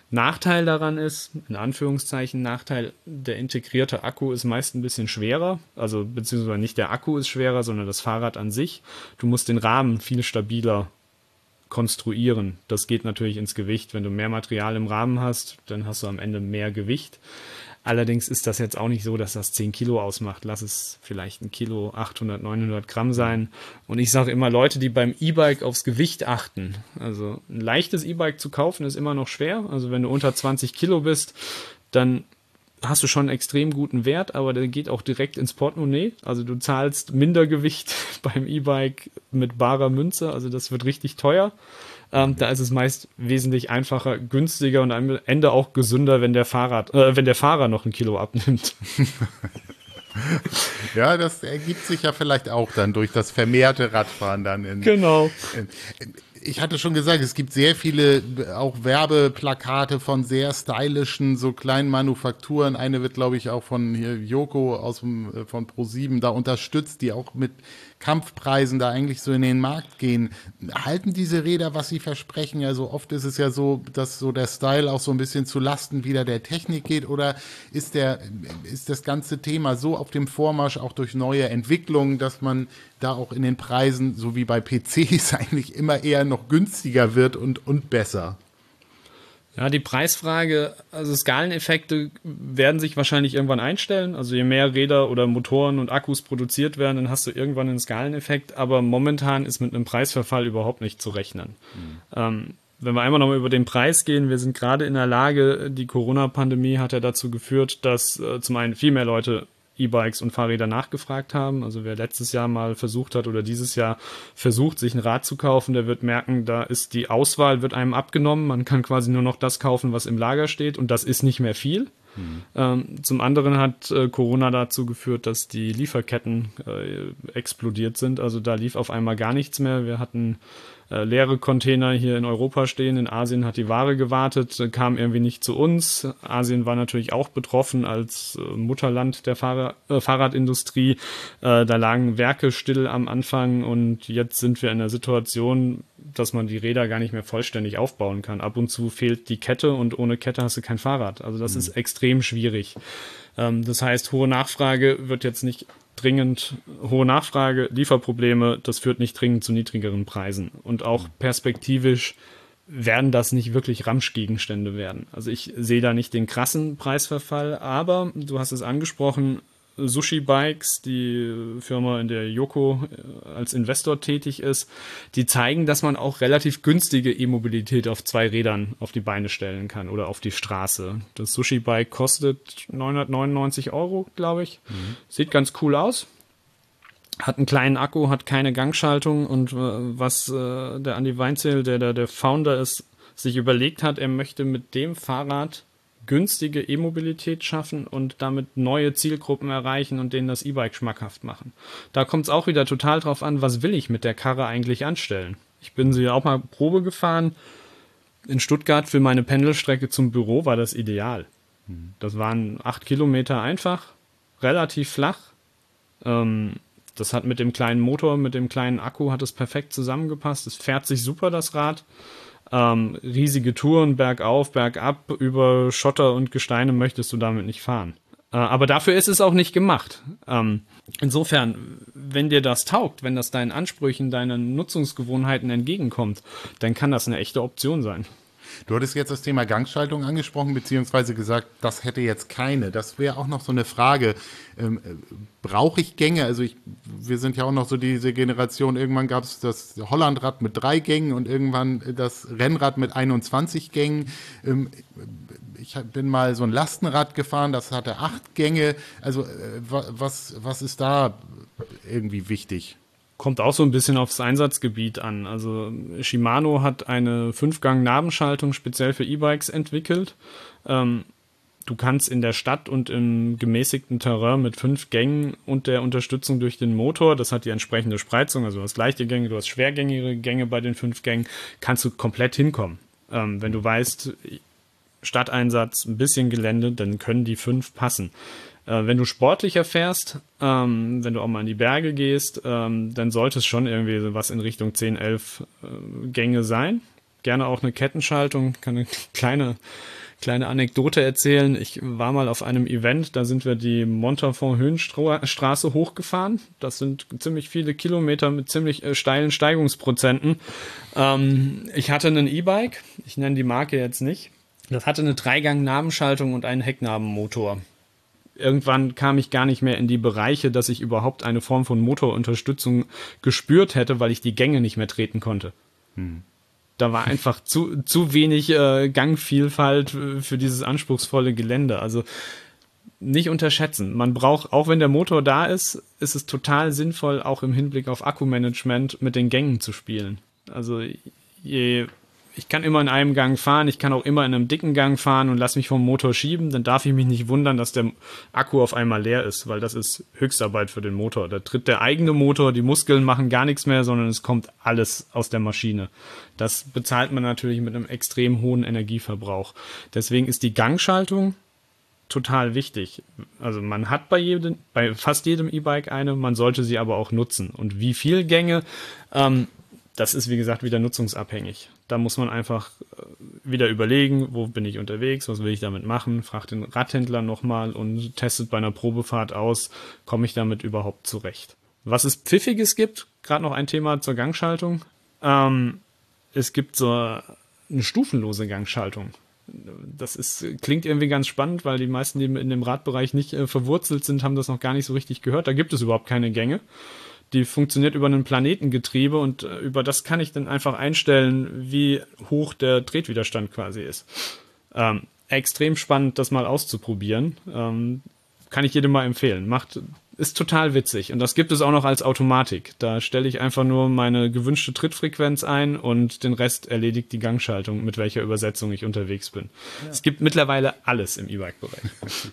Nachteil daran ist, in Anführungszeichen Nachteil, der integrierte Akku ist meist ein bisschen schwerer, also beziehungsweise nicht der Akku ist schwerer, sondern das Fahrrad an sich. Du musst den Rahmen viel stabiler konstruieren. Das geht natürlich ins Gewicht. Wenn du mehr Material im Rahmen hast, dann hast du am Ende mehr Gewicht. Allerdings ist das jetzt auch nicht so, dass das zehn Kilo ausmacht. Lass es vielleicht ein Kilo, achthundert, neunhundert Gramm sein. Und ich sage immer, Leute, die beim E-Bike aufs Gewicht achten, also ein leichtes E-Bike zu kaufen, ist immer noch schwer. Also wenn du unter zwanzig Kilo bist, dann hast du schon einen extrem guten Wert, aber der geht auch direkt ins Portemonnaie. Also du zahlst Mindergewicht beim E-Bike mit barer Münze, also das wird richtig teuer. Ähm, da ist es meist wesentlich einfacher, günstiger und am Ende auch gesünder, wenn der Fahrrad, äh, wenn der Fahrer noch ein Kilo abnimmt. Ja, das ergibt sich ja vielleicht auch dann durch das vermehrte Radfahren dann. In, genau. In, in, ich hatte schon gesagt, es gibt sehr viele auch Werbeplakate von sehr stylischen, so kleinen Manufakturen. Eine wird, glaube ich, auch von hier Joko aus dem, von ProSieben da unterstützt, die auch mit Kampfpreisen da eigentlich so in den Markt gehen. Halten diese Räder, was sie versprechen? Also oft ist es ja so, dass so der Style auch so ein bisschen zu Lasten wieder der Technik geht, oder ist der, ist das ganze Thema so auf dem Vormarsch auch durch neue Entwicklungen, dass man da auch in den Preisen, so wie bei P Cs, eigentlich immer eher noch günstiger wird und, und besser? Ja, die Preisfrage, also Skaleneffekte werden sich wahrscheinlich irgendwann einstellen. Also je mehr Räder oder Motoren und Akkus produziert werden, dann hast du irgendwann einen Skaleneffekt. Aber momentan ist mit einem Preisverfall überhaupt nicht zu rechnen. Mhm. Ähm, wenn wir einmal nochmal über den Preis gehen, wir sind gerade in der Lage, die Corona-Pandemie hat ja dazu geführt, dass äh, zum einen viel mehr Leute E-Bikes und Fahrräder nachgefragt haben. Also wer letztes Jahr mal versucht hat oder dieses Jahr versucht, sich ein Rad zu kaufen, der wird merken, da ist die Auswahl, wird einem abgenommen. Man kann quasi nur noch das kaufen, was im Lager steht, und das ist nicht mehr viel. Mhm. Ähm, zum anderen hat äh, Corona dazu geführt, dass die Lieferketten äh, explodiert sind. Also da lief auf einmal gar nichts mehr. Wir hatten äh, leere Container hier in Europa stehen. In Asien hat die Ware gewartet, äh, kam irgendwie nicht zu uns. Asien war natürlich auch betroffen als äh, Mutterland der Fahrrad, äh, Fahrradindustrie. Äh, da lagen Werke still am Anfang, und jetzt sind wir in der Situation, dass man die Räder gar nicht mehr vollständig aufbauen kann. Ab und zu fehlt die Kette, und ohne Kette hast du kein Fahrrad. Also das mhm. ist extrem schwierig. Ähm, das heißt, hohe Nachfrage wird jetzt nicht dringend, hohe Nachfrage, Lieferprobleme, das führt nicht dringend zu niedrigeren Preisen. Und auch perspektivisch werden das nicht wirklich Ramschgegenstände werden. Also ich sehe da nicht den krassen Preisverfall, aber du hast es angesprochen, Sushi Bikes, die Firma, in der Joko als Investor tätig ist, die zeigen, dass man auch relativ günstige E-Mobilität auf zwei Rädern auf die Beine stellen kann oder auf die Straße. Das Sushi Bike kostet neunhundertneunundneunzig Euro, glaube ich. Mhm. Sieht ganz cool aus. Hat einen kleinen Akku, hat keine Gangschaltung, und was äh, der Andi Weinzierl, der, der der Founder ist, sich überlegt hat, er möchte mit dem Fahrrad günstige E-Mobilität schaffen und damit neue Zielgruppen erreichen und denen das E-Bike schmackhaft machen. Da kommt es auch wieder total drauf an, was will ich mit der Karre eigentlich anstellen. Ich bin sie auch mal Probe gefahren. In Stuttgart für meine Pendelstrecke zum Büro war das ideal. Mhm. Das waren acht Kilometer einfach, relativ flach. Ähm, das hat mit dem kleinen Motor, mit dem kleinen Akku hat es perfekt zusammengepasst. Es fährt sich super, das Rad. Ähm, riesige Touren, bergauf, bergab, über Schotter und Gesteine möchtest du damit nicht fahren. Äh, aber dafür ist es auch nicht gemacht. Ähm, insofern, wenn dir das taugt, wenn das deinen Ansprüchen, deinen Nutzungsgewohnheiten entgegenkommt, dann kann das eine echte Option sein. Du hattest jetzt das Thema Gangschaltung angesprochen, beziehungsweise gesagt, das hätte jetzt keine. Das wäre auch noch so eine Frage. Ähm, brauche ich Gänge? Also ich, wir sind ja auch noch so diese Generation, irgendwann gab es das Hollandrad mit drei Gängen und irgendwann das Rennrad mit einundzwanzig Gängen. Ähm, ich bin mal so ein Lastenrad gefahren, das hatte acht Gänge. Also äh, was, was ist da irgendwie wichtig? Kommt auch so ein bisschen aufs Einsatzgebiet an. Also Shimano hat eine Fünfgang-Nabenschaltung speziell für E-Bikes entwickelt. Ähm, du kannst in der Stadt und im gemäßigten Terrain mit fünf Gängen und der Unterstützung durch den Motor, das hat die entsprechende Spreizung, also du hast leichte Gänge, du hast schwergängige Gänge bei den fünf Gängen, kannst du komplett hinkommen. Ähm, wenn du weißt, Stadteinsatz, ein bisschen Gelände, dann können die fünf passen. Wenn du sportlicher fährst, ähm, wenn du auch mal in die Berge gehst, ähm, dann sollte es schon irgendwie was in Richtung zehn, elf äh, Gänge sein. gerne auch eine Kettenschaltung, kann eine kleine, kleine Anekdote erzählen. Ich war mal auf einem Event, da sind wir die Montafon-Höhenstraße hochgefahren. Das sind ziemlich viele Kilometer mit ziemlich äh, steilen Steigungsprozenten. Ähm, ich hatte ein E-Bike, ich nenne die Marke jetzt nicht. Das hatte eine Dreigang-Nabenschaltung und einen Hecknabenmotor. Irgendwann kam ich gar nicht mehr in die Bereiche, dass ich überhaupt eine Form von Motorunterstützung gespürt hätte, weil ich die Gänge nicht mehr treten konnte. Hm. Da war einfach zu, zu wenig äh, Gangvielfalt für dieses anspruchsvolle Gelände. Also nicht unterschätzen. Man braucht, auch wenn der Motor da ist, ist es total sinnvoll, auch im Hinblick auf Akkumanagement mit den Gängen zu spielen. Also je... Ich kann immer in einem Gang fahren, ich kann auch immer in einem dicken Gang fahren und lasse mich vom Motor schieben, dann darf ich mich nicht wundern, dass der Akku auf einmal leer ist, weil das ist Höchstarbeit für den Motor. Da tritt der eigene Motor, die Muskeln machen gar nichts mehr, sondern es kommt alles aus der Maschine. Das bezahlt man natürlich mit einem extrem hohen Energieverbrauch. Deswegen ist die Gangschaltung total wichtig. Also man hat bei jedem, bei fast jedem E-Bike eine, man sollte sie aber auch nutzen. Und wie viel Gänge, ähm, das ist, wie gesagt, wieder nutzungsabhängig. Da muss man einfach wieder überlegen, wo bin ich unterwegs, was will ich damit machen, fragt den Radhändler nochmal und testet bei einer Probefahrt aus, komme ich damit überhaupt zurecht. Was es Pfiffiges gibt, gerade noch ein Thema zur Gangschaltung, ähm, es gibt so eine stufenlose Gangschaltung. Das ist, klingt irgendwie ganz spannend, weil die meisten, die in dem Radbereich nicht äh, verwurzelt sind, haben das noch gar nicht so richtig gehört. Da gibt es überhaupt keine Gänge. Die funktioniert über ein Planetengetriebe und äh, über das kann ich dann einfach einstellen, wie hoch der Tretwiderstand quasi ist. Ähm, extrem spannend, das mal auszuprobieren. Ähm, kann ich jedem mal empfehlen. Macht, ist total witzig. Und das gibt es auch noch als Automatik. Da stelle ich einfach nur meine gewünschte Trittfrequenz ein und den Rest erledigt die Gangschaltung, mit welcher Übersetzung ich unterwegs bin. Ja. Es gibt mittlerweile alles im E-Bike-Bereich.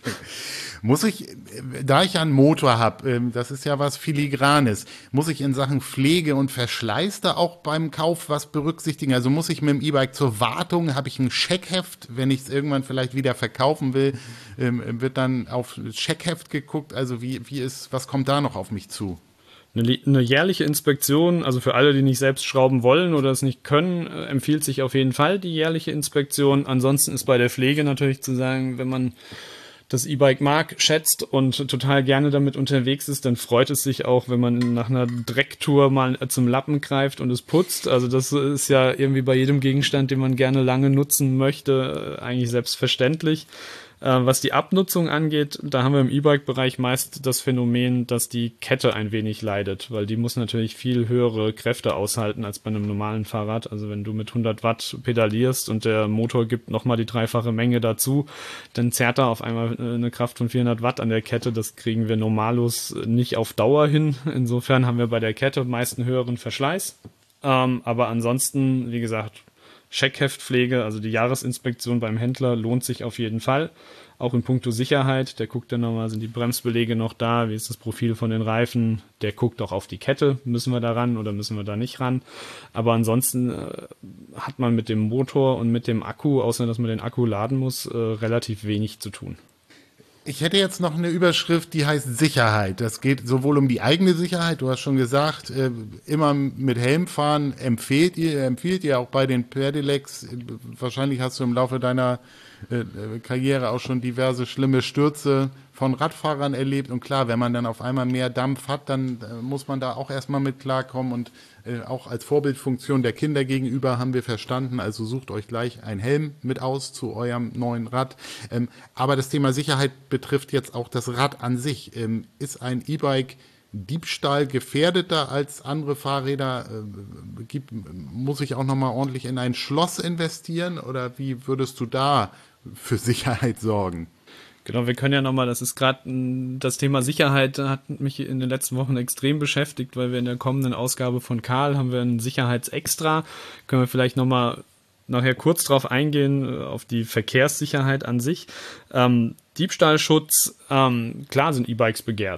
Muss ich, da ich ja einen Motor habe, das ist ja was Filigranes, muss ich in Sachen Pflege und Verschleiß da auch beim Kauf was berücksichtigen? Also muss ich mit dem E-Bike zur Wartung, habe ich ein Scheckheft, wenn ich es irgendwann vielleicht wieder verkaufen will, wird dann auf Scheckheft geguckt? Also wie, wie ist, was kommt da noch auf mich zu? Eine, eine jährliche Inspektion, also für alle, die nicht selbst schrauben wollen oder es nicht können, äh, empfiehlt sich auf jeden Fall die jährliche Inspektion. Ansonsten ist bei der Pflege natürlich zu sagen, wenn man das E-Bike mag, schätzt und total gerne damit unterwegs ist, dann freut es sich auch, wenn man nach einer Drecktour mal zum Lappen greift und es putzt. Also das ist ja irgendwie bei jedem Gegenstand, den man gerne lange nutzen möchte, eigentlich selbstverständlich. Was die Abnutzung angeht, da haben wir im E-Bike-Bereich meist das Phänomen, dass die Kette ein wenig leidet, weil die muss natürlich viel höhere Kräfte aushalten als bei einem normalen Fahrrad. Also wenn du mit hundert Watt pedalierst und der Motor gibt nochmal die dreifache Menge dazu, dann zerrt er auf einmal eine Kraft von vierhundert Watt an der Kette. Das kriegen wir normallos nicht auf Dauer hin. Insofern haben wir bei der Kette meist einen höheren Verschleiß. Ähm, aber ansonsten, wie gesagt, Scheckheftpflege, also die Jahresinspektion beim Händler lohnt sich auf jeden Fall. Auch in puncto Sicherheit, der guckt dann nochmal, sind die Bremsbeläge noch da, wie ist das Profil von den Reifen, der guckt auch auf die Kette, müssen wir da ran oder müssen wir da nicht ran. Aber ansonsten äh, hat man mit dem Motor und mit dem Akku, außer dass man den Akku laden muss, äh, relativ wenig zu tun. Ich hätte jetzt noch eine Überschrift, die heißt Sicherheit. Das geht sowohl um die eigene Sicherheit, du hast schon gesagt, äh, immer mit Helm fahren empfiehlt ihr, empfiehlt ihr auch bei den Pedelecs. Wahrscheinlich hast du im Laufe deiner äh, Karriere auch schon diverse schlimme Stürze von Radfahrern erlebt. Und klar, wenn man dann auf einmal mehr Dampf hat, dann äh, muss man da auch erstmal mit klarkommen. Und äh, auch als Vorbildfunktion der Kinder gegenüber haben wir verstanden, also sucht euch gleich einen Helm mit aus zu eurem neuen Rad. Ähm, aber das Thema Sicherheit betrifft jetzt auch das Rad an sich. Ähm, ist ein E-Bike Diebstahl gefährdeter als andere Fahrräder? Äh, gibt, muss ich auch nochmal ordentlich in ein Schloss investieren? Oder wie würdest du da für Sicherheit sorgen? Genau, wir können ja nochmal, das ist gerade das Thema Sicherheit, hat mich in den letzten Wochen extrem beschäftigt, weil wir in der kommenden Ausgabe von Karl haben wir ein Sicherheitsextra. Können wir vielleicht nochmal nachher kurz drauf eingehen, auf die Verkehrssicherheit an sich. Ähm, Diebstahlschutz, ähm, klar sind E-Bikes begehrt.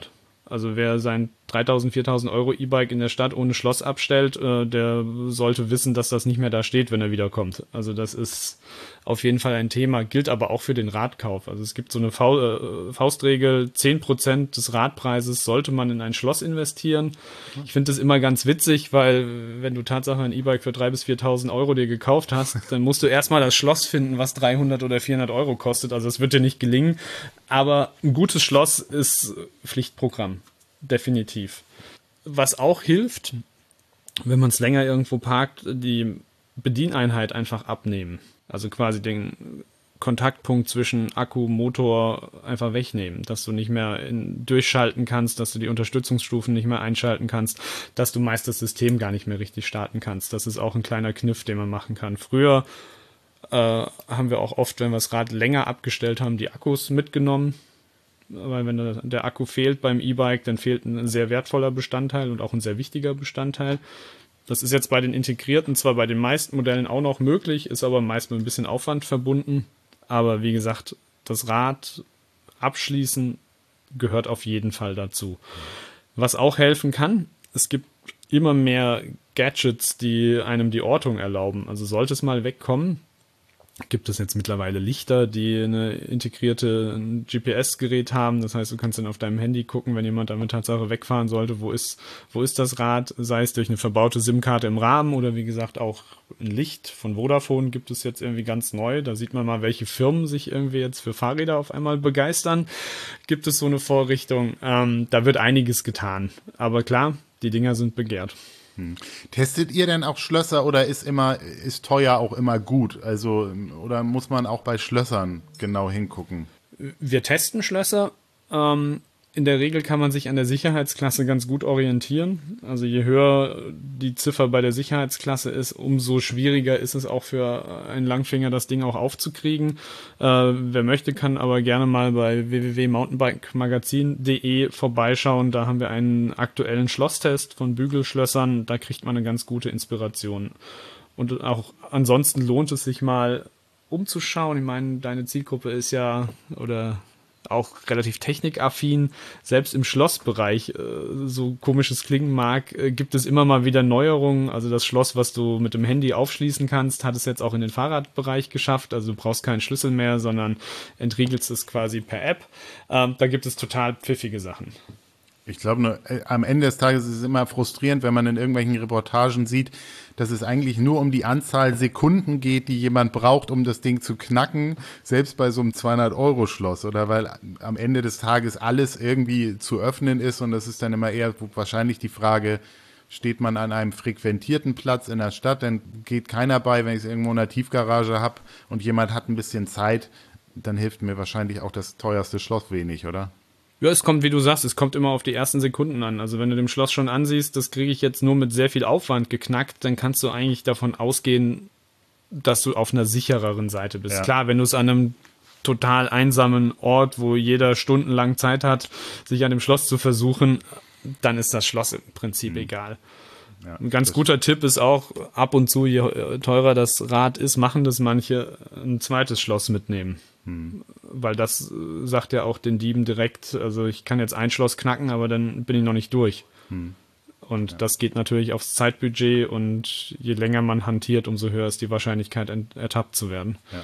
Also wer sein dreitausend, viertausend Euro E-Bike in der Stadt ohne Schloss abstellt, äh, der sollte wissen, dass das nicht mehr da steht, wenn er wiederkommt. Also das ist auf jeden Fall ein Thema, gilt aber auch für den Radkauf. Also es gibt so eine Fa- äh, Faustregel, zehn Prozent des Radpreises sollte man in ein Schloss investieren. Ich finde das immer ganz witzig, weil wenn du Tatsache ein E-Bike für dreitausend bis viertausend Euro dir gekauft hast, dann musst du erstmal das Schloss finden, was dreihundert oder vierhundert Euro kostet. Also das wird dir nicht gelingen. Aber ein gutes Schloss ist Pflichtprogramm. Definitiv. Was auch hilft, wenn man es länger irgendwo parkt, die Bedieneinheit einfach abnehmen. Also quasi den Kontaktpunkt zwischen Akku, Motor einfach wegnehmen, dass du nicht mehr in, durchschalten kannst, dass du die Unterstützungsstufen nicht mehr einschalten kannst, dass du meist das System gar nicht mehr richtig starten kannst. Das ist auch ein kleiner Kniff, den man machen kann. Früher äh, haben wir auch oft, wenn wir das Rad länger abgestellt haben, die Akkus mitgenommen. Weil wenn der, der Akku fehlt beim E-Bike, dann fehlt ein sehr wertvoller Bestandteil und auch ein sehr wichtiger Bestandteil. Das ist jetzt bei den integrierten zwar bei den meisten Modellen auch noch möglich, ist aber meist mit ein bisschen Aufwand verbunden. Aber wie gesagt, das Rad abschließen gehört auf jeden Fall dazu. Was auch helfen kann, es gibt immer mehr Gadgets, die einem die Ortung erlauben. Also sollte es mal wegkommen, gibt es jetzt mittlerweile Lichter, die eine integrierte ein G P S-Gerät haben. Das heißt, du kannst dann auf deinem Handy gucken, wenn jemand damit Tatsache wegfahren sollte, wo ist, wo ist das Rad, sei es durch eine verbaute SIM-Karte im Rahmen oder wie gesagt auch ein Licht von Vodafone gibt es jetzt irgendwie ganz neu. Da sieht man mal, welche Firmen sich irgendwie jetzt für Fahrräder auf einmal begeistern. Gibt es so eine Vorrichtung. Ähm, da wird einiges getan. Aber klar, die Dinger sind begehrt. Testet ihr denn auch Schlösser oder ist immer, ist teuer auch immer gut? Also, oder muss man auch bei Schlössern genau hingucken? Wir testen Schlösser. Ähm, in der Regel kann man sich an der Sicherheitsklasse ganz gut orientieren. Also je höher die Ziffer bei der Sicherheitsklasse ist, umso schwieriger ist es auch für einen Langfinger, das Ding auch aufzukriegen. Äh, wer möchte, kann aber gerne mal bei w w w punkt mountainbikemagazin punkt de vorbeischauen. Da haben wir einen aktuellen Schlosstest von Bügelschlössern. Da kriegt man eine ganz gute Inspiration. Und auch ansonsten lohnt es sich mal umzuschauen. Ich meine, deine Zielgruppe ist ja, oder auch relativ technikaffin. Selbst im Schlossbereich, so komisch es klingen mag, gibt es immer mal wieder Neuerungen. Also das Schloss, was du mit dem Handy aufschließen kannst, hat es jetzt auch in den Fahrradbereich geschafft. Also du brauchst keinen Schlüssel mehr, sondern entriegelst es quasi per App. Ähm, da gibt es total pfiffige Sachen. Ich glaube, nur, äh, am Ende des Tages ist es immer frustrierend, wenn man in irgendwelchen Reportagen sieht, dass es eigentlich nur um die Anzahl Sekunden geht, die jemand braucht, um das Ding zu knacken, selbst bei so einem zweihundert-Euro-Schloss, oder weil am Ende des Tages alles irgendwie zu öffnen ist und das ist dann immer eher wahrscheinlich die Frage, steht man an einem frequentierten Platz in der Stadt, dann geht keiner bei, wenn ich es irgendwo in der Tiefgarage habe und jemand hat ein bisschen Zeit, dann hilft mir wahrscheinlich auch das teuerste Schloss wenig, oder? Ja, es kommt, wie du sagst, es kommt immer auf die ersten Sekunden an. Also wenn du dem Schloss schon ansiehst, das kriege ich jetzt nur mit sehr viel Aufwand geknackt, dann kannst du eigentlich davon ausgehen, dass du auf einer sichereren Seite bist. Ja. Klar, wenn du es an einem total einsamen Ort, wo jeder stundenlang Zeit hat, sich an dem Schloss zu versuchen, dann ist das Schloss im Prinzip mhm. egal. Ja, ein ganz guter Tipp ist auch, ab und zu, je teurer das Rad ist, machen das manche, ein zweites Schloss mitnehmen. Hm. Weil das sagt ja auch den Dieben direkt, also ich kann jetzt ein Schloss knacken, aber dann bin ich noch nicht durch. Hm. Und ja. das geht natürlich aufs Zeitbudget und je länger man hantiert, umso höher ist die Wahrscheinlichkeit, ertappt zu werden. Ja.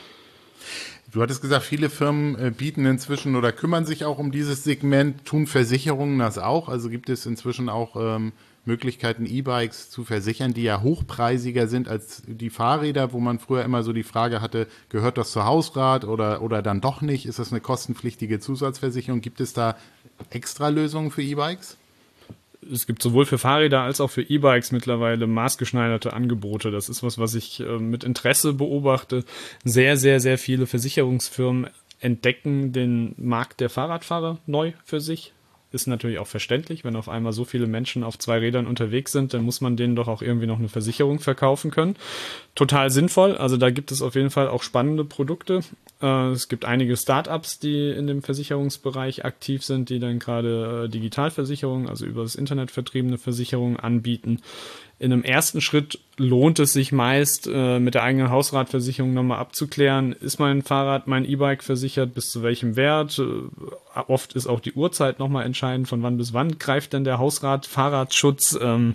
Du hattest gesagt, viele Firmen äh, bieten inzwischen oder kümmern sich auch um dieses Segment, tun Versicherungen das auch? Also gibt es inzwischen auch ähm, Möglichkeiten, E-Bikes zu versichern, die ja hochpreisiger sind als die Fahrräder, wo man früher immer so die Frage hatte, gehört das zur Hausrat oder, oder dann doch nicht? Ist das eine kostenpflichtige Zusatzversicherung? Gibt es da Extralösungen für E-Bikes? Es gibt sowohl für Fahrräder als auch für E-Bikes mittlerweile maßgeschneiderte Angebote. Das ist was, was ich äh, mit Interesse beobachte. Sehr, sehr, sehr viele Versicherungsfirmen entdecken den Markt der Fahrradfahrer neu für sich. Ist natürlich auch verständlich, wenn auf einmal so viele Menschen auf zwei Rädern unterwegs sind, dann muss man denen doch auch irgendwie noch eine Versicherung verkaufen können. Total sinnvoll, also da gibt es auf jeden Fall auch spannende Produkte. Äh, es gibt einige Startups, die in dem Versicherungsbereich aktiv sind, die dann gerade äh, Digitalversicherungen, also über das Internet vertriebene Versicherungen anbieten. In einem ersten Schritt lohnt es sich meist, äh, mit der eigenen Hausratversicherung nochmal abzuklären, ist mein Fahrrad, mein E-Bike versichert, bis zu welchem Wert. Äh, oft ist auch die Uhrzeit nochmal entscheidend, von wann bis wann greift denn der Hausrat-Fahrradschutz. Ähm,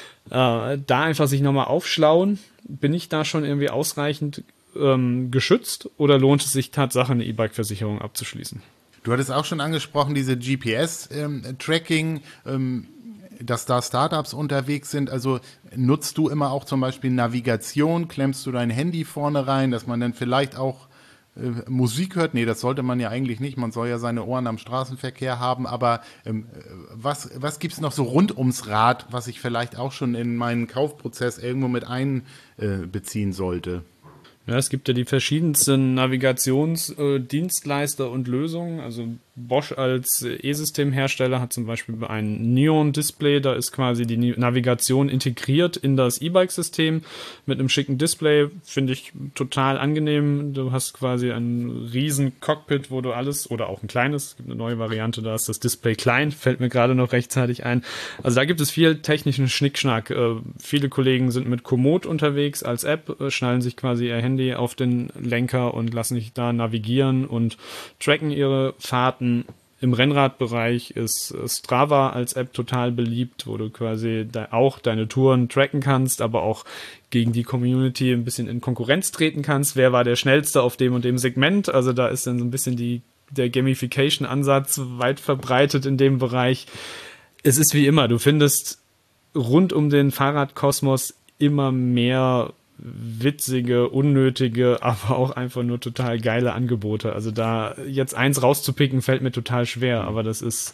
äh, da einfach sich nochmal aufschlauen, bin ich da schon irgendwie ausreichend ähm, geschützt oder lohnt es sich Tatsache eine E-Bike-Versicherung abzuschließen? Du hattest auch schon angesprochen, diese G P S-Tracking, ähm, dass da Startups unterwegs sind. Also nutzt du immer auch zum Beispiel Navigation, klemmst du dein Handy vorne rein, dass man dann vielleicht auch äh, Musik hört? Nee, das sollte man ja eigentlich nicht. Man soll ja seine Ohren am Straßenverkehr haben. Aber ähm, was, was gibt's noch so rund ums Rad, was ich vielleicht auch schon in meinen Kaufprozess irgendwo mit einbeziehen äh, sollte? Ja, es gibt ja die verschiedensten Navigationsdienstleister äh, und Lösungen. Also Bosch als E-Systemhersteller hat zum Beispiel ein Neon-Display, da ist quasi die Navigation integriert in das E-Bike-System mit einem schicken Display, finde ich total angenehm. Du hast quasi ein riesen Cockpit, wo du alles, oder auch ein kleines, es gibt eine neue Variante, da ist das Display klein, fällt mir gerade noch rechtzeitig ein. Also da gibt es viel technischen Schnickschnack. Äh, viele Kollegen sind mit Komoot unterwegs als App, äh, schnallen sich quasi ihr Handy auf den Lenker und lassen sich da navigieren und tracken ihre Fahrten. Im Rennradbereich ist Strava als App total beliebt, wo du quasi da auch deine Touren tracken kannst, aber auch gegen die Community ein bisschen in Konkurrenz treten kannst. Wer war der Schnellste auf dem und dem Segment? Also da ist dann so ein bisschen die, der Gamification-Ansatz weit verbreitet in dem Bereich. Es ist wie immer, du findest rund um den Fahrradkosmos immer mehr witzige, unnötige, aber auch einfach nur total geile Angebote. Also da jetzt eins rauszupicken, fällt mir total schwer, aber das ist,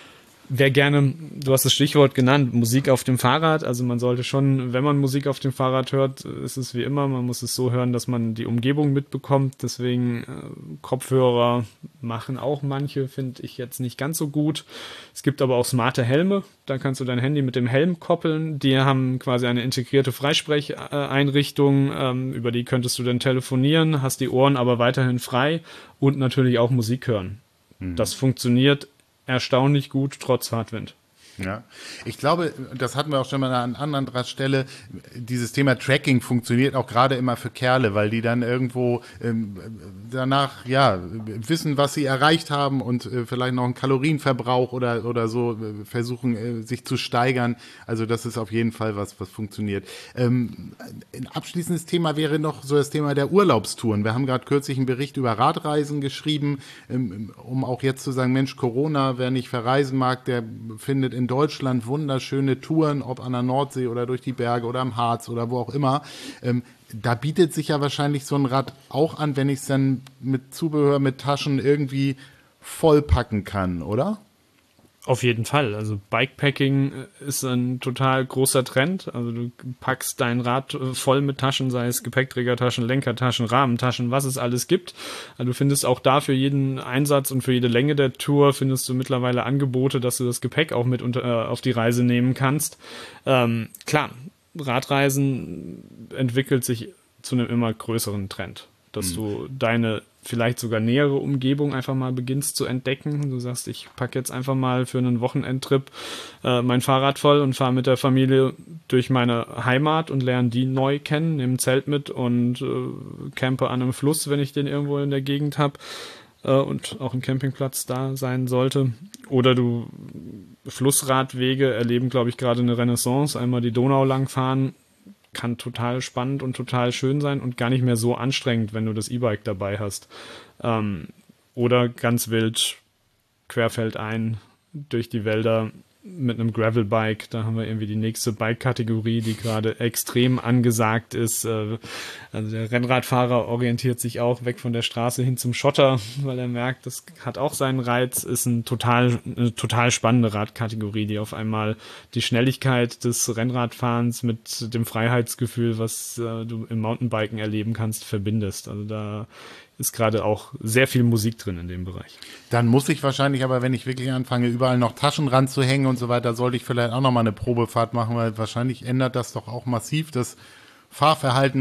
wer gerne, du hast das Stichwort genannt, Musik auf dem Fahrrad, also man sollte schon, wenn man Musik auf dem Fahrrad hört, ist es wie immer, man muss es so hören, dass man die Umgebung mitbekommt, deswegen äh, Kopfhörer machen auch manche, finde ich jetzt nicht ganz so gut. Es gibt aber auch smarte Helme, da kannst du dein Handy mit dem Helm koppeln, die haben quasi eine integrierte Freisprecheinrichtung, ähm, über die könntest du dann telefonieren, hast die Ohren aber weiterhin frei und natürlich auch Musik hören. Mhm. Das funktioniert erstaunlich gut, trotz Fahrtwind. Ja, ich glaube, das hatten wir auch schon mal an anderer Stelle, dieses Thema Tracking funktioniert auch gerade immer für Kerle, weil die dann irgendwo ähm, danach, ja, wissen, was sie erreicht haben und äh, vielleicht noch einen Kalorienverbrauch oder, oder so äh, versuchen, äh, sich zu steigern. Also das ist auf jeden Fall was, was funktioniert. Ähm, ein abschließendes Thema wäre noch so das Thema der Urlaubstouren. Wir haben gerade kürzlich einen Bericht über Radreisen geschrieben, ähm, um auch jetzt zu sagen, Mensch, Corona, wer nicht verreisen mag, der findet in Deutschland wunderschöne Touren, ob an der Nordsee oder durch die Berge oder am Harz oder wo auch immer. Ähm, da bietet sich ja wahrscheinlich so ein Rad auch an, wenn ich es dann mit Zubehör, mit Taschen irgendwie vollpacken kann, oder? Auf jeden Fall. Also Bikepacking ist ein total großer Trend. Also du packst dein Rad voll mit Taschen, sei es Gepäckträgertaschen, Lenkertaschen, Rahmentaschen, was es alles gibt. Also du findest auch da für jeden Einsatz und für jede Länge der Tour findest du mittlerweile Angebote, dass du das Gepäck auch mit unter, äh, auf die Reise nehmen kannst. Ähm, klar, Radreisen entwickelt sich zu einem immer größeren Trend, dass mhm. du deine vielleicht sogar nähere Umgebung einfach mal beginnst zu entdecken. Du sagst, ich packe jetzt einfach mal für einen Wochenendtrip äh, mein Fahrrad voll und fahre mit der Familie durch meine Heimat und lerne die neu kennen, nehme ein Zelt mit und äh, campe an einem Fluss, wenn ich den irgendwo in der Gegend habe äh, und auch ein Campingplatz da sein sollte. Oder du Flussradwege erleben, glaube ich, gerade eine Renaissance. Einmal die Donau langfahren, kann total spannend und total schön sein und gar nicht mehr so anstrengend, wenn du das E-Bike dabei hast. Ähm, oder ganz wild querfeldein durch die Wälder mit einem Gravelbike. Da haben wir irgendwie die nächste Bike-Kategorie, die gerade extrem angesagt ist. Äh, also der Rennradfahrer orientiert sich auch weg von der Straße hin zum Schotter, weil er merkt, das hat auch seinen Reiz. Ist ein total, eine total spannende Radkategorie, die auf einmal die Schnelligkeit des Rennradfahrens mit dem Freiheitsgefühl, was äh, du im Mountainbiken erleben kannst, verbindest. Also da ist gerade auch sehr viel Musik drin in dem Bereich. Dann muss ich wahrscheinlich aber, wenn ich wirklich anfange, überall noch Taschen ranzuhängen und so weiter, sollte ich vielleicht auch nochmal eine Probefahrt machen, weil wahrscheinlich ändert das doch auch massiv das Fahrverhalten. Und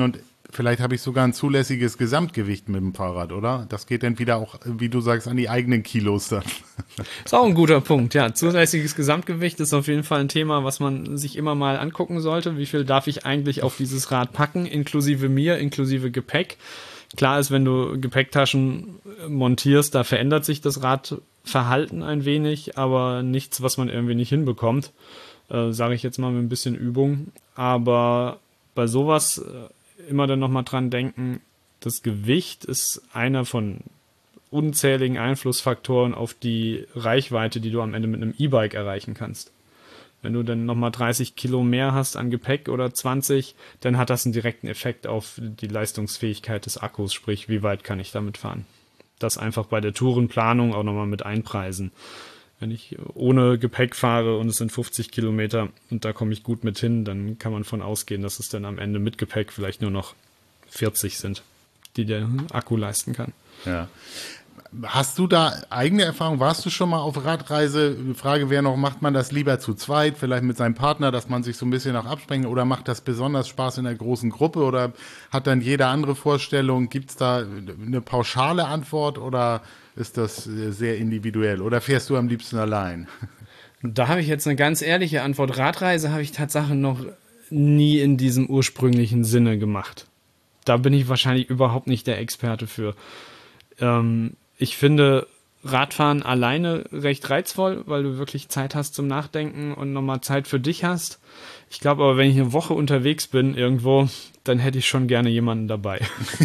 vielleicht habe ich sogar ein zulässiges Gesamtgewicht mit dem Fahrrad, oder? Das geht dann wieder auch, wie du sagst, an die eigenen Kilos dann. Ist auch ein guter Punkt, ja. Zulässiges Gesamtgewicht ist auf jeden Fall ein Thema, was man sich immer mal angucken sollte. Wie viel darf ich eigentlich auf dieses Rad packen, inklusive mir, inklusive Gepäck? Klar ist, wenn du Gepäcktaschen montierst, da verändert sich das Radverhalten ein wenig, aber nichts, was man irgendwie nicht hinbekommt, äh, sage ich jetzt mal mit ein bisschen Übung. Aber bei sowas äh, immer dann nochmal dran denken, das Gewicht ist einer von unzähligen Einflussfaktoren auf die Reichweite, die du am Ende mit einem E-Bike erreichen kannst. Wenn du dann nochmal dreißig Kilo mehr hast an Gepäck oder zwanzig, dann hat das einen direkten Effekt auf die Leistungsfähigkeit des Akkus, sprich, wie weit kann ich damit fahren. Das einfach bei der Tourenplanung auch nochmal mit einpreisen. Wenn ich ohne Gepäck fahre und es sind fünfzig Kilometer und da komme ich gut mit hin, dann kann man von ausgehen, dass es dann am Ende mit Gepäck vielleicht nur noch vierzig sind, die der Akku leisten kann. Ja. Hast du da eigene Erfahrung? Warst du schon mal auf Radreise? Die Frage wäre noch, macht man das lieber zu zweit, vielleicht mit seinem Partner, dass man sich so ein bisschen auch absprengt, oder macht das besonders Spaß in der großen Gruppe, oder hat dann jeder andere Vorstellung? Gibt es da eine pauschale Antwort oder ist das sehr individuell, oder fährst du am liebsten allein? Da habe ich jetzt eine ganz ehrliche Antwort. Radreise habe ich tatsächlich noch nie in diesem ursprünglichen Sinne gemacht. Da bin ich wahrscheinlich überhaupt nicht der Experte für. Ähm, Ich finde Radfahren alleine recht reizvoll, weil du wirklich Zeit hast zum Nachdenken und nochmal Zeit für dich hast. Ich glaube aber, wenn ich eine Woche unterwegs bin irgendwo, dann hätte ich schon gerne jemanden dabei.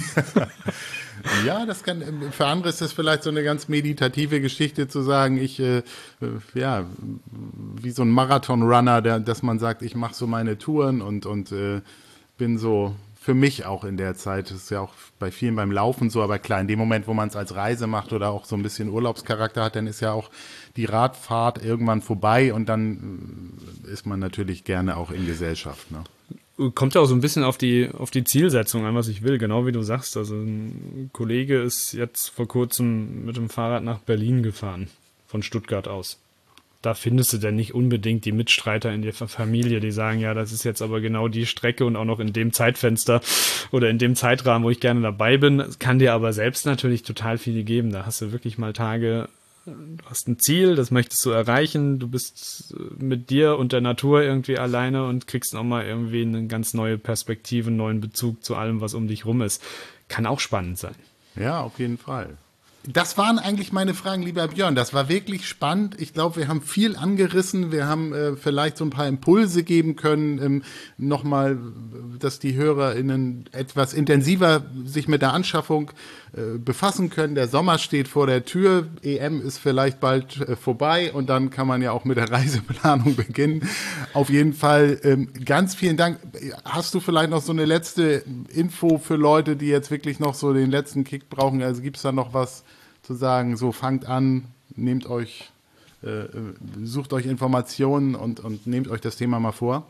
Ja, das kann, für andere ist das vielleicht so eine ganz meditative Geschichte zu sagen, ich, äh, ja, wie so ein Marathon-Runner, der, dass man sagt, ich mache so meine Touren und, und äh, bin so für mich auch in der Zeit, das ist ja auch bei vielen beim Laufen so, aber klar, in dem Moment, wo man es als Reise macht oder auch so ein bisschen Urlaubscharakter hat, dann ist ja auch die Radfahrt irgendwann vorbei und dann ist man natürlich gerne auch in Gesellschaft, ne? Kommt ja auch so ein bisschen auf die, auf die Zielsetzung an, was ich will, genau wie du sagst. Also ein Kollege ist jetzt vor kurzem mit dem Fahrrad nach Berlin gefahren, von Stuttgart aus. Da findest du denn nicht unbedingt die Mitstreiter in der Familie, die sagen, ja, das ist jetzt aber genau die Strecke und auch noch in dem Zeitfenster oder in dem Zeitrahmen, wo ich gerne dabei bin. Es kann dir aber selbst natürlich total viele geben. Da hast du wirklich mal Tage, du hast ein Ziel, das möchtest du erreichen, du bist mit dir und der Natur irgendwie alleine und kriegst nochmal irgendwie eine ganz neue Perspektive, einen neuen Bezug zu allem, was um dich rum ist. Kann auch spannend sein. Ja, auf jeden Fall. Das waren eigentlich meine Fragen, lieber Björn. Das war wirklich spannend. Ich glaube, wir haben viel angerissen. Wir haben äh, vielleicht so ein paar Impulse geben können, ähm, nochmal, dass die HörerInnen etwas intensiver sich mit der Anschaffung äh, befassen können. Der Sommer steht vor der Tür. E M ist vielleicht bald äh, vorbei und dann kann man ja auch mit der Reiseplanung beginnen. Auf jeden Fall ähm, ganz vielen Dank. Hast du vielleicht noch so eine letzte Info für Leute, die jetzt wirklich noch so den letzten Kick brauchen? Also gibt es da noch was zu sagen, so fangt an, nehmt euch, äh, sucht euch Informationen und, und nehmt euch das Thema mal vor?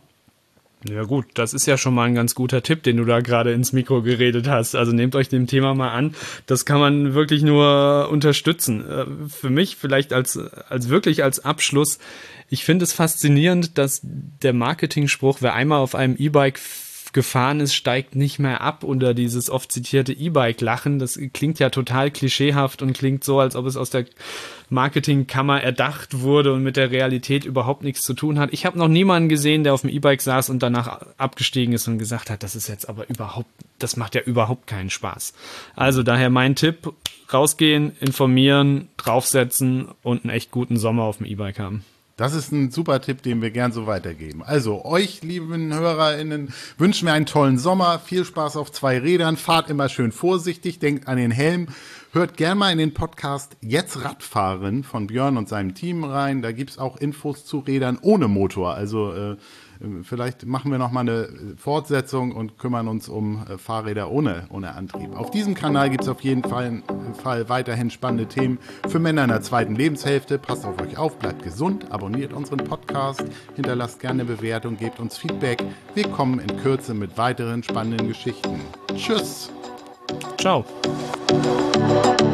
Ja gut, das ist ja schon mal ein ganz guter Tipp, den du da gerade ins Mikro geredet hast. Also nehmt euch dem Thema mal an. Das kann man wirklich nur unterstützen. Für mich vielleicht als, als wirklich als Abschluss, ich finde es faszinierend, dass der Marketingspruch, wer einmal auf einem E-Bike gefahren ist, steigt nicht mehr ab unter dieses oft zitierte E-Bike-Lachen. Das klingt ja total klischeehaft und klingt so, als ob es aus der Marketingkammer erdacht wurde und mit der Realität überhaupt nichts zu tun hat. Ich habe noch niemanden gesehen, der auf dem E-Bike saß und danach abgestiegen ist und gesagt hat, das ist jetzt aber überhaupt, das macht ja überhaupt keinen Spaß. Also daher mein Tipp, rausgehen, informieren, draufsetzen und einen echt guten Sommer auf dem E-Bike haben. Das ist ein super Tipp, den wir gern so weitergeben. Also euch, lieben HörerInnen, wünschen wir einen tollen Sommer, viel Spaß auf zwei Rädern, fahrt immer schön vorsichtig, denkt an den Helm, hört gern mal in den Podcast Jetzt Radfahren von Björn und seinem Team rein, da gibt's auch Infos zu Rädern ohne Motor, also äh, vielleicht machen wir noch mal eine Fortsetzung und kümmern uns um Fahrräder ohne, ohne Antrieb. Auf diesem Kanal gibt es auf jeden Fall, Fall weiterhin spannende Themen für Männer in der zweiten Lebenshälfte. Passt auf euch auf, bleibt gesund, abonniert unseren Podcast, hinterlasst gerne eine Bewertung, gebt uns Feedback. Wir kommen in Kürze mit weiteren spannenden Geschichten. Tschüss! Ciao!